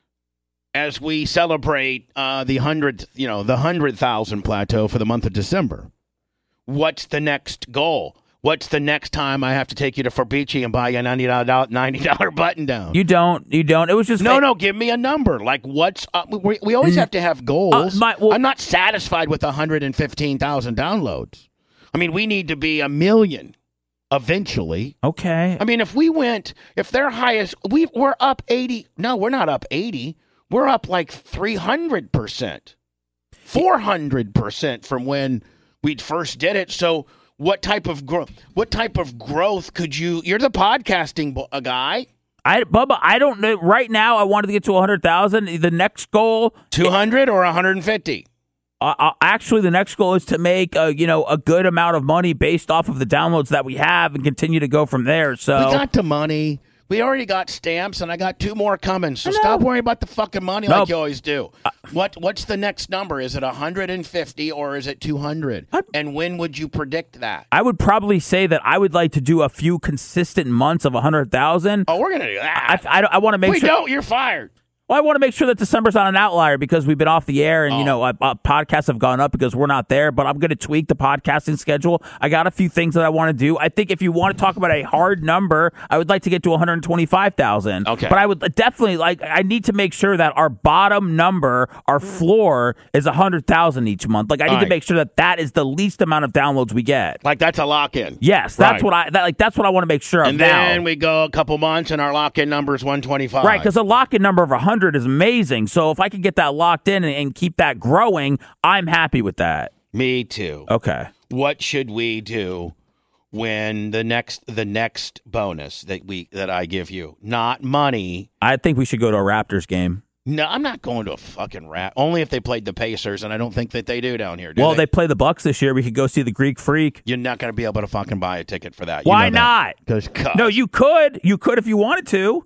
As we celebrate uh, the hundred, you know, the hundred thousand plateau for the month of December, what's the next goal? What's the next time I have to take you to Forbici and buy you a ninety dollar ninety dollar button down? You don't, you don't. It was just no, no, give me a number. Like, what's up? We, we always have to have goals. Uh, my- well- I'm not satisfied with one hundred fifteen thousand downloads. I mean, we need to be a million eventually. Okay. I mean, if we went, if their highest, we, we're up eighty. No, we're not up eighty. We're up like three hundred percent. four hundred percent from when we first did it. So what type of growth? What type of growth could you? You're the podcasting bo- a guy. I, Bubba, I don't know. Right now, I wanted to get to one hundred thousand. The next goal, two hundred or one hundred fifty. Uh, uh, actually, the next goal is to make a, you know a good amount of money based off of the downloads that we have, and continue to go from there. So we got the money. We already got stamps, and I got two more coming. So stop worrying about the fucking money Nope. like you always do. Uh, what What's the next number? Is it one hundred fifty or is it two hundred? I, and when would you predict that? I would probably say that I would like to do a few consistent months of one hundred thousand. Oh, we're gonna do that. I, I, I want to make we sure. We don't. You're fired. Well, I want to make sure that December's not an outlier because we've been off the air and, oh. you know, uh, uh, podcasts have gone up because we're not there. But I'm going to tweak the podcasting schedule. I got a few things that I want to do. I think if you want to talk about a hard number, I would like to get to one hundred twenty-five thousand. Okay. But I would definitely, like, I need to make sure that our bottom number, our floor, is one hundred thousand each month. Like, I need All to right. make sure that that is the least amount of downloads we get. Like, that's a lock-in. Yes, that's Right. what I, that, like, that's what I want to make sure of And now. then we go a couple months, and our lock-in number is one twenty-five. Right, because a lock-in number of one hundred is amazing. So if I can get that locked in and, and keep that growing, I'm happy with that. Me too. Okay. What should we do when the next the next bonus that we that I give you, not money? I think we should go to a Raptors game. No, I'm not going to a fucking rap. Only if they played the Pacers, and I don't think that they do down here. Do Well, they? they play the Bucks this year. We could go see the Greek Freak. You're not going to be able to fucking buy a ticket for that. You Why know that. not? Because No, you could. You could if you wanted to.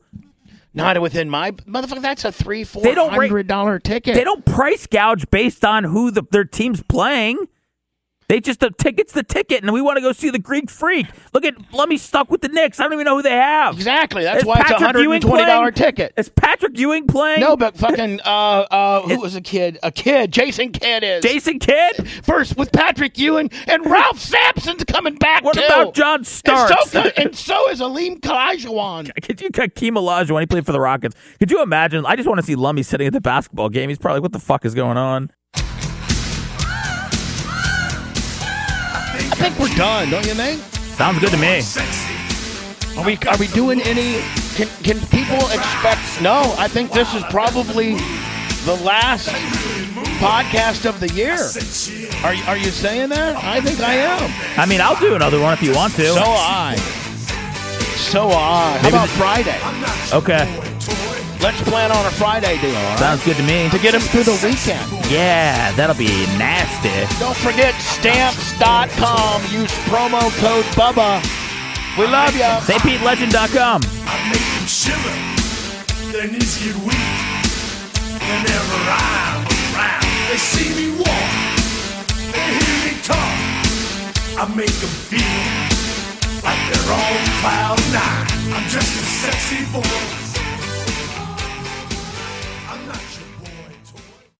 not within my motherfucker. That's a three, four They don't rate- hundred dollar ticket. They don't price gouge based on who the, their team's playing. They just, the ticket's the ticket, and we want to go see the Greek Freak. Look at Lummy stuck with the Knicks. I don't even know who they have. Exactly. That's Is why it's a Patrick hundred Ewing and twenty dollar playing? ticket. Is Patrick Ewing playing? No, but fucking uh uh who was a kid? A kid. Jason Kidd is. Jason Kidd? First with Patrick Ewing and Ralph Sampson's coming back What too. about John Starks? And so, and so is Aleem Olajuwon. Could you Hakeem Olajuwon? He played for the Rockets. Could you imagine? I just want to see Lummy sitting at the basketball game. He's probably like, what the fuck is going on? I think we're done, don't you think? Sounds good to me. Are we are we doing any can can people expect no, I think this is probably the last podcast of the year. Are you- are you saying that? I think I am. I mean, I'll do another one if you want to. So I. So I. How Maybe about the- Friday? Okay. Let's plan on a Friday deal, all right? Sounds good to me. To get him through the weekend. Yeah, that'll be nasty. Don't forget stamps dot com. Use promo code Bubba. We love ya. Saint Pete Legend dot com. I make them shiver, their knees get weak. Whenever I'm around, they see me walk, they hear me talk. I make them feel like they're on cloud nine. I'm just a sexy boy.